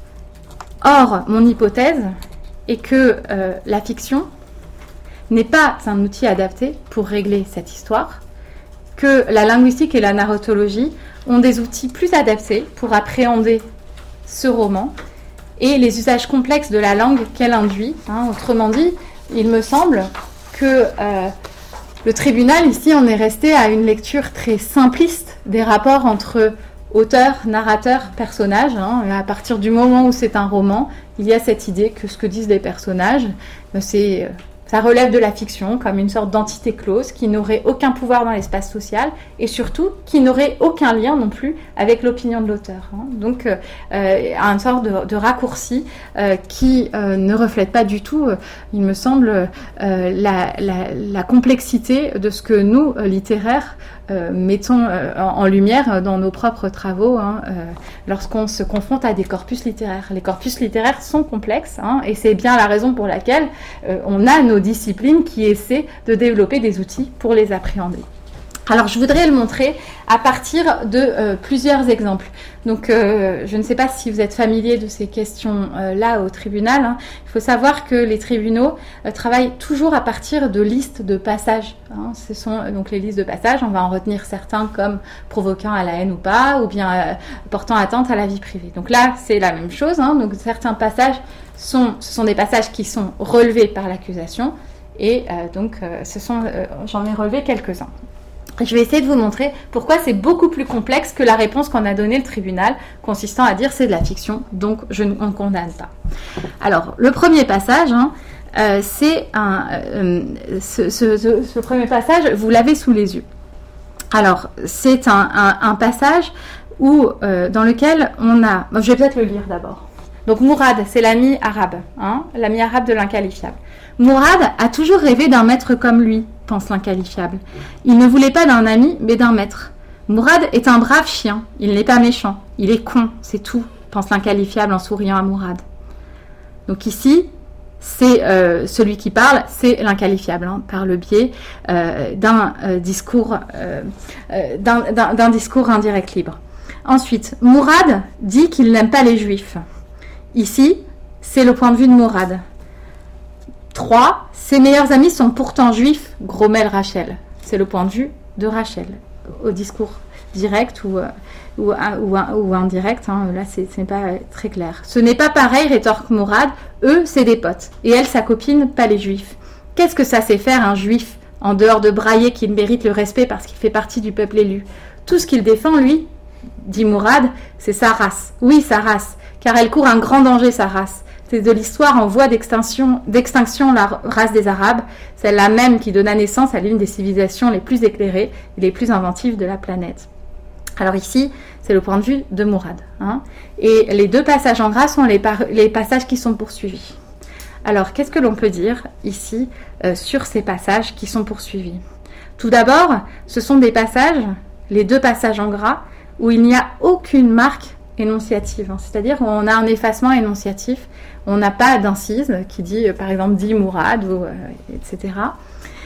or, mon hypothèse est que euh, la fiction n'est pas un outil adapté pour régler cette histoire, que la linguistique et la narratologie ont des outils plus adaptés pour appréhender ce roman et les usages complexes de la langue qu'elle induit. Hein. Autrement dit, il me semble que euh, le tribunal, ici, on est resté à une lecture très simpliste des rapports entre auteur, narrateur, personnage. Hein. À partir du moment où c'est un roman, il y a cette idée que ce que disent les personnages, c'est Ça relève de la fiction, comme une sorte d'entité close qui n'aurait aucun pouvoir dans l'espace social et surtout qui n'aurait aucun lien non plus avec l'opinion de l'auteur. Hein. Donc, euh, une sorte de, de raccourci euh, qui euh, ne reflète pas du tout, euh, il me semble, euh, la, la, la complexité de ce que nous, euh, littéraires, euh, mettons euh, en, en lumière dans nos propres travaux hein, euh, lorsqu'on se confronte à des corpus littéraires. Les corpus littéraires sont complexes hein, et c'est bien la raison pour laquelle euh, on a nos disciplines qui essaient de développer des outils pour les appréhender. Alors, je voudrais le montrer à partir de euh, plusieurs exemples. Donc, euh, je ne sais pas si vous êtes familier de ces questions-là euh, au tribunal. Hein. Il faut savoir que les tribunaux euh, travaillent toujours à partir de listes de passages. Hein. Ce sont euh, donc les listes de passages. On va en retenir certains comme provoquant à la haine ou pas, ou bien euh, portant atteinte à la vie privée. Donc là, c'est la même chose. Hein. Donc, certains passages sont, ce sont des passages qui sont relevés par l'accusation. Et euh, donc, euh, ce sont, euh, j'en ai relevé quelques-uns. Je vais essayer de vous montrer pourquoi c'est beaucoup plus complexe que la réponse qu'en a donnée le tribunal, consistant à dire c'est de la fiction, donc je ne condamne pas. Alors, le premier passage, hein, euh, c'est un, euh, ce, ce, ce, ce premier passage, vous l'avez sous les yeux. Alors, c'est un, un, un passage où, euh, dans lequel on a... Bon, je vais peut-être le lire d'abord. Donc, Mourad, c'est l'ami arabe, hein, l'ami arabe de l'inqualifiable. Mourad a toujours rêvé d'un maître comme lui, pense l'inqualifiable. Il ne voulait pas d'un ami, mais d'un maître. Mourad est un brave chien, il n'est pas méchant. Il est con, c'est tout, pense l'inqualifiable en souriant à Mourad. Donc ici, c'est euh, celui qui parle, c'est l'inqualifiable, hein, par le biais euh, d'un, euh, discours, euh, euh, d'un, d'un, d'un discours indirect libre. Ensuite, Mourad dit qu'il n'aime pas les juifs. Ici, c'est le point de vue de Mourad. trois. Ses meilleurs amis sont pourtant juifs, grommelle Rachel. C'est le point de vue de Rachel, au discours direct ou, ou, ou, ou indirect. Hein, là, c'est, ce n'est pas très clair. Ce n'est pas pareil, rétorque Mourad. Eux, c'est des potes. Et elle, sa copine, pas les juifs. Qu'est-ce que ça sait faire, un juif, en dehors de brailler qu'il mérite le respect parce qu'il fait partie du peuple élu? Tout ce qu'il défend, lui, dit Mourad, c'est sa race. Oui, sa race, car elle court un grand danger, sa race. C'est de l'histoire en voie d'extinction, d'extinction la race des Arabes, celle-là même qui donna naissance à l'une des civilisations les plus éclairées et les plus inventives de la planète. Alors ici, c'est le point de vue de Mourad. Hein, et les deux passages en gras sont les, par- les passages qui sont poursuivis. Alors, qu'est-ce que l'on peut dire ici euh, sur ces passages qui sont poursuivis? Tout d'abord, ce sont des passages, les deux passages en gras, où il n'y a aucune marque énonciative, hein, c'est-à-dire où on a un effacement énonciatif, on n'a pas d'incise qui dit, euh, par exemple, dit Mourad, ou, euh, et cetera.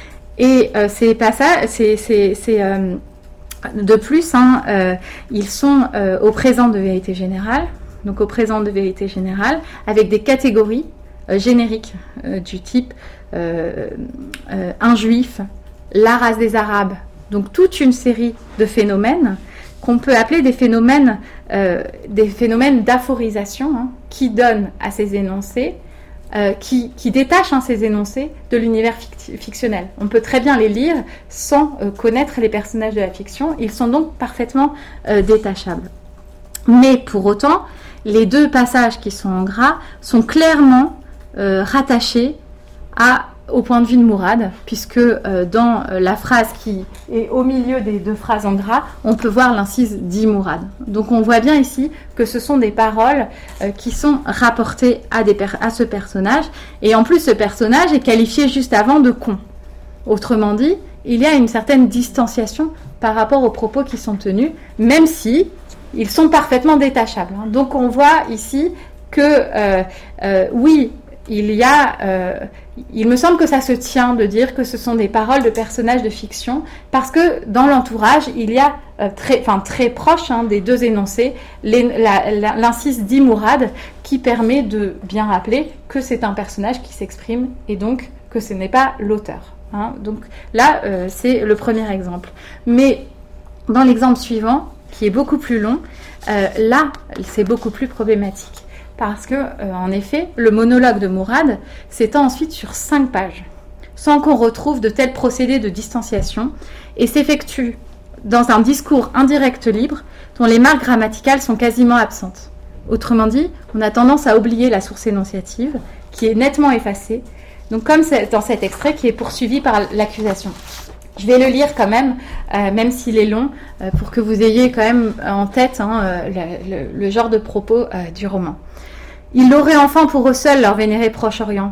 Et euh, ces passages, c'est, c'est, c'est, euh, de plus, hein, euh, ils sont euh, au présent de vérité générale, donc au présent de vérité générale, avec des catégories euh, génériques euh, du type euh, euh, un juif, la race des Arabes, donc toute une série de phénomènes qu'on peut appeler des phénomènes, euh, des phénomènes d'aphorisation, hein, qui donnent à ces énoncés, euh, qui, qui détachent hein, ces énoncés de l'univers ficti- fictionnel. On peut très bien les lire sans euh, connaître les personnages de la fiction, ils sont donc parfaitement euh, détachables. Mais pour autant, les deux passages qui sont en gras sont clairement euh, rattachés à au point de vue de Mourad, puisque euh, dans euh, la phrase qui est au milieu des deux phrases en gras, on peut voir l'incise « dit Mourad ». Donc on voit bien ici que ce sont des paroles euh, qui sont rapportées à, des per- à ce personnage, et en plus ce personnage est qualifié juste avant de con. Autrement dit, il y a une certaine distanciation par rapport aux propos qui sont tenus, même si ils sont parfaitement détachables. Hein. Donc on voit ici que, euh, euh, oui, il y a... Euh, il me semble que ça se tient de dire que ce sont des paroles de personnages de fiction, parce que dans l'entourage, il y a euh, très, enfin, très proche hein, des deux énoncés, les, la, la, l'incise dit Mourad, qui permet de bien rappeler que c'est un personnage qui s'exprime et donc que ce n'est pas l'auteur. Hein. Donc là, euh, c'est le premier exemple. Mais dans l'exemple suivant, qui est beaucoup plus long, euh, là, c'est beaucoup plus problématique. Parce que, euh, en effet, le monologue de Mourad s'étend ensuite sur cinq pages, sans qu'on retrouve de tels procédés de distanciation, et s'effectue dans un discours indirect libre dont les marques grammaticales sont quasiment absentes. Autrement dit, on a tendance à oublier la source énonciative, qui est nettement effacée, Donc comme c'est dans cet extrait qui est poursuivi par l'accusation. Je vais le lire quand même, euh, même s'il est long, euh, pour que vous ayez quand même en tête hein, euh, le, le, le genre de propos euh, du roman. Ils l'auraient enfin pour eux seuls, leur vénéré Proche-Orient.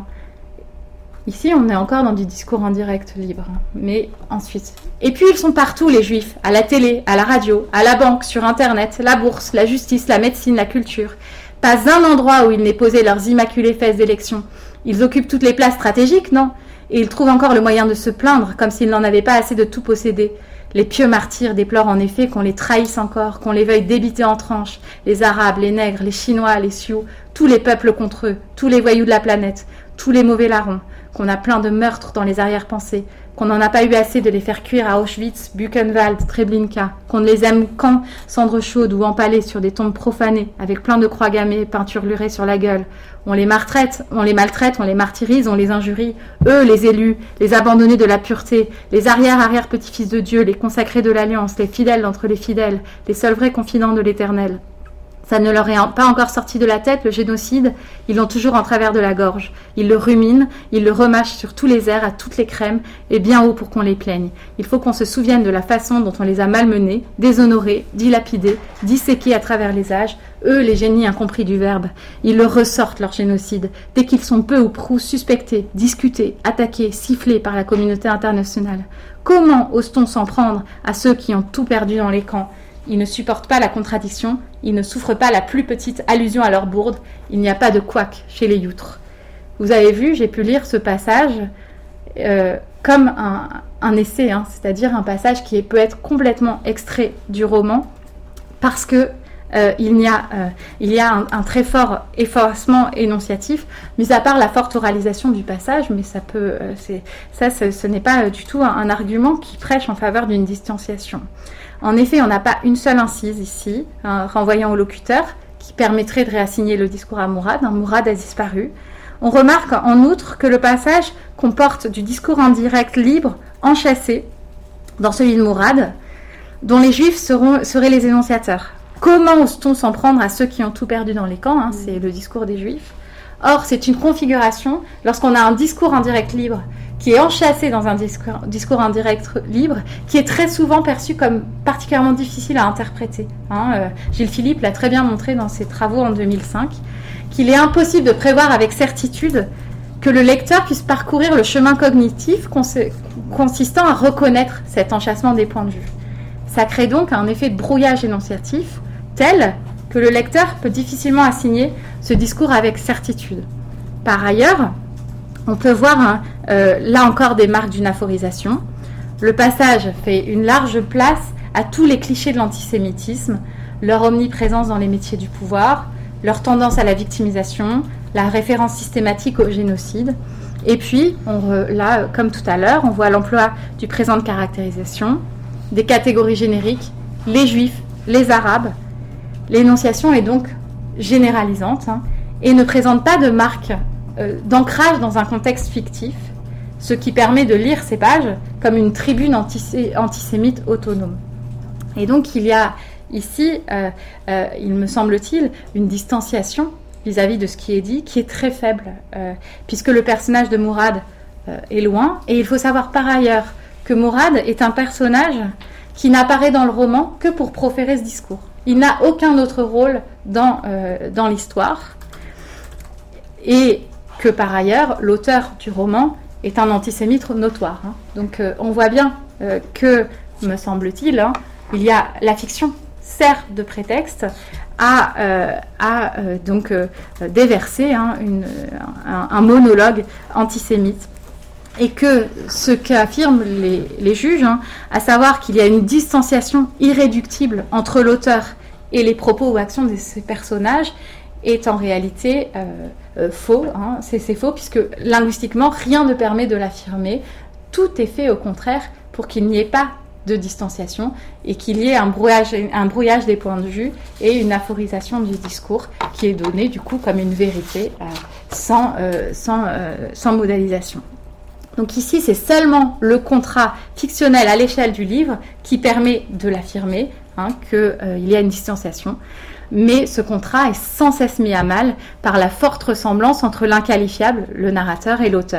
Ici, on est encore dans du discours en direct libre, hein, mais ensuite. Et puis, ils sont partout, les Juifs, à la télé, à la radio, à la banque, sur Internet, la bourse, la justice, la médecine, la culture. Pas un endroit où ils n'aient posé leurs immaculées fesses d'élection. Ils occupent toutes les places stratégiques, non ? Et ils trouvent encore le moyen de se plaindre, comme s'ils n'en avaient pas assez de tout posséder. Les pieux martyrs déplorent en effet qu'on les trahisse encore, qu'on les veuille débiter en tranches. Les Arabes, les Nègres, les Chinois, les Sioux, tous les peuples contre eux, tous les voyous de la planète, tous les mauvais larrons, qu'on a plein de meurtres dans les arrière-pensées, qu'on n'en a pas eu assez de les faire cuire à Auschwitz, Buchenwald, Treblinka, qu'on ne les aime qu'en cendres chaudes ou empalés sur des tombes profanées, avec plein de croix gammées, peinturlurées sur la gueule. On les maltraite, on les maltraite, on les martyrise, on les injurie. Eux, les élus, les abandonnés de la pureté, les arrière-arrière-petits-fils de Dieu, les consacrés de l'Alliance, les fidèles d'entre les fidèles, les seuls vrais confidents de l'Éternel. Ça ne leur est pas encore sorti de la tête, le génocide, ils l'ont toujours en travers de la gorge. Ils le ruminent, ils le remâchent sur tous les airs, à toutes les crèmes, et bien haut pour qu'on les plaigne. Il faut qu'on se souvienne de la façon dont on les a malmenés, déshonorés, dilapidés, disséqués à travers les âges. Eux, les génies incompris du verbe, ils le ressortent, leur génocide, dès qu'ils sont peu ou prou suspectés, discutés, attaqués, sifflés par la communauté internationale. Comment ose-t-on s'en prendre à ceux qui ont tout perdu dans les camps ? Ils ne supportent pas la contradiction, ils ne souffrent pas la plus petite allusion à leur bourde, il n'y a pas de couac chez les youtres. Vous avez vu, j'ai pu lire ce passage euh, comme un, un essai, hein, c'est-à-dire un passage qui peut être complètement extrait du roman, parce que euh, il y a, euh, il y a un, un très fort effacement énonciatif, mis à part la forte oralisation du passage, mais ça peut, euh, c'est, ça, ce, ce n'est pas du tout un, un argument qui prêche en faveur d'une distanciation. En effet, on n'a pas une seule incise ici, hein, renvoyant au locuteur, qui permettrait de réassigner le discours à Mourad. Hein, Mourad a disparu. On remarque en outre que le passage comporte du discours en direct libre, enchâssé, dans celui de Mourad, dont les Juifs seront, seraient les énonciateurs. Comment ose-t-on s'en prendre à ceux qui ont tout perdu dans les camps, hein, c'est le discours des Juifs. Or, c'est une configuration, lorsqu'on a un discours en direct libre, qui est enchâssé dans un discours, discours indirect libre, qui est très souvent perçu comme particulièrement difficile à interpréter. Hein, euh, Gilles Philippe l'a très bien montré dans ses travaux en deux mille cinq, qu'il est impossible de prévoir avec certitude que le lecteur puisse parcourir le chemin cognitif cons- consistant à reconnaître cet enchâssement des points de vue. Ça crée donc un effet de brouillage énonciatif tel que le lecteur peut difficilement assigner ce discours avec certitude. Par ailleurs, on peut voir hein, euh, là encore des marques d'une aphorisation. Le passage fait une large place à tous les clichés de l'antisémitisme, leur omniprésence dans les métiers du pouvoir, leur tendance à la victimisation, la référence systématique au génocide. Et puis, on re, là, comme tout à l'heure, on voit l'emploi du présent de caractérisation, des catégories génériques, les Juifs, les Arabes. L'énonciation est donc généralisante hein, et ne présente pas de marque d'ancrage dans un contexte fictif, ce qui permet de lire ces pages comme une tribune antisé- antisémite autonome. Et donc il y a ici, euh, euh, il me semble-t-il, une distanciation vis-à-vis de ce qui est dit, qui est très faible, euh, puisque le personnage de Mourad euh, est loin, et il faut savoir par ailleurs que Mourad est un personnage qui n'apparaît dans le roman que pour proférer ce discours. Il n'a aucun autre rôle dans, euh, dans l'histoire, et que par ailleurs, l'auteur du roman est un antisémite notoire. Hein. Donc euh, on voit bien euh, que, me semble-t-il, hein, il y a la fiction sert de prétexte à, euh, à euh, donc euh, déverser hein, une, un, un monologue antisémite. Et que ce qu'affirment les, les juges, hein, à savoir qu'il y a une distanciation irréductible entre l'auteur et les propos ou actions de ces personnages, est en réalité euh, euh, faux. Hein. C'est, c'est faux puisque linguistiquement, rien ne permet de l'affirmer. Tout est fait au contraire pour qu'il n'y ait pas de distanciation et qu'il y ait un brouillage, un brouillage des points de vue et une aphorisation du discours qui est donnée du coup comme une vérité euh, sans, euh, sans, euh, sans modalisation. Donc ici, c'est seulement le contrat fictionnel à l'échelle du livre qui permet de l'affirmer, hein, qu'il euh, y a une distanciation. Mais ce contrat est sans cesse mis à mal par la forte ressemblance entre l'inqualifiable, le narrateur, et l'auteur,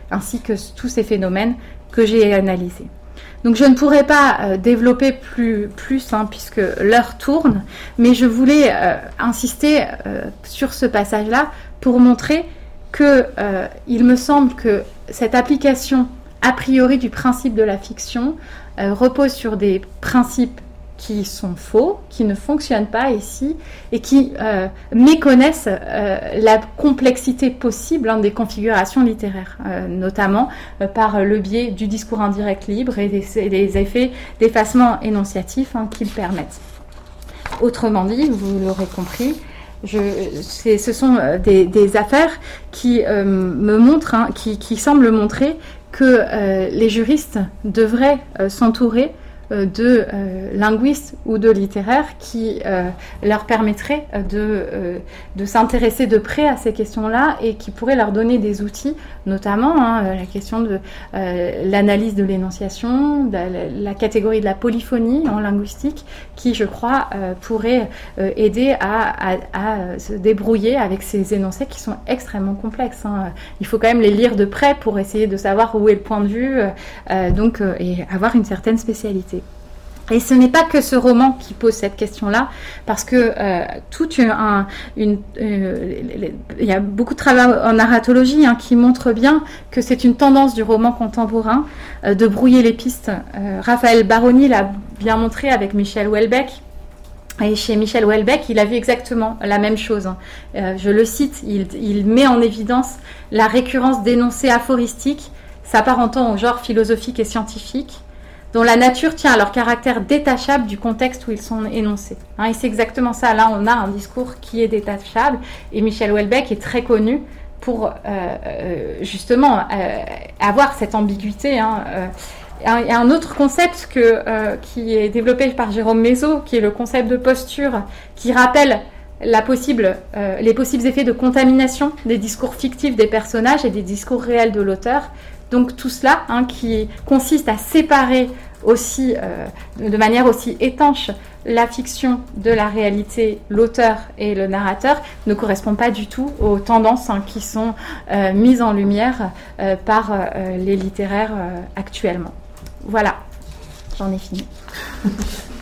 ainsi que tous ces phénomènes que j'ai analysés. Donc je ne pourrais pas euh, développer plus, plus hein, puisque l'heure tourne, mais je voulais euh, insister euh, sur ce passage-là pour montrer que euh, il me semble que cette application a priori du principe de la fiction euh, repose sur des principes qui sont faux, qui ne fonctionnent pas ici et qui euh, méconnaissent euh, la complexité possible hein, des configurations littéraires, euh, notamment euh, par le biais du discours indirect libre et des, et des effets d'effacement énonciatif hein, qui le permettent. Autrement dit, vous l'aurez compris, Je, c'est, ce sont des, des affaires qui euh, me montrent, hein, qui, qui semblent montrer que euh, les juristes devraient euh, s'entourer euh, de euh, linguistes ou de littéraires qui euh, leur permettraient de, euh, de s'intéresser de près à ces questions-là et qui pourraient leur donner des outils, notamment hein, la question de euh, l'analyse de l'énonciation, de la, la catégorie de la polyphonie en linguistique, qui, je crois, euh, pourrait euh, aider à, à, à se débrouiller avec ces énoncés qui sont extrêmement complexes. Hein. Il faut quand même les lire de près pour essayer de savoir où est le point de vue euh, donc, euh, et avoir une certaine spécialité. Et ce n'est pas que ce roman qui pose cette question-là, parce que euh, toute un, une, euh, il y a beaucoup de travail en narratologie hein, qui montre bien que c'est une tendance du roman contemporain euh, de brouiller les pistes. Euh, Raphaël Baroni l'a bien montré avec Michel Houellebecq. Et chez Michel Houellebecq, il a vu exactement la même chose. Euh, je le cite, il, il met en évidence la récurrence d'énoncés aphoristiques s'apparentant au genre philosophique et scientifique, dont la nature tient à leur caractère détachable du contexte où ils sont énoncés. Hein, et c'est exactement ça. Là, on a un discours qui est détachable, et Michel Houellebecq est très connu pour euh, euh, justement euh, avoir cette ambiguïté. Hein, euh, Il y a un autre concept que, euh, qui est développé par Jérôme Mézot, qui est le concept de posture, qui rappelle la possible, euh, les possibles effets de contamination des discours fictifs des personnages et des discours réels de l'auteur. Donc tout cela hein, qui consiste à séparer aussi, euh, de manière aussi étanche, la fiction de la réalité, l'auteur et le narrateur, ne correspond pas du tout aux tendances hein, qui sont euh, mises en lumière euh, par euh, les littéraires euh, actuellement. Voilà, j'en ai fini.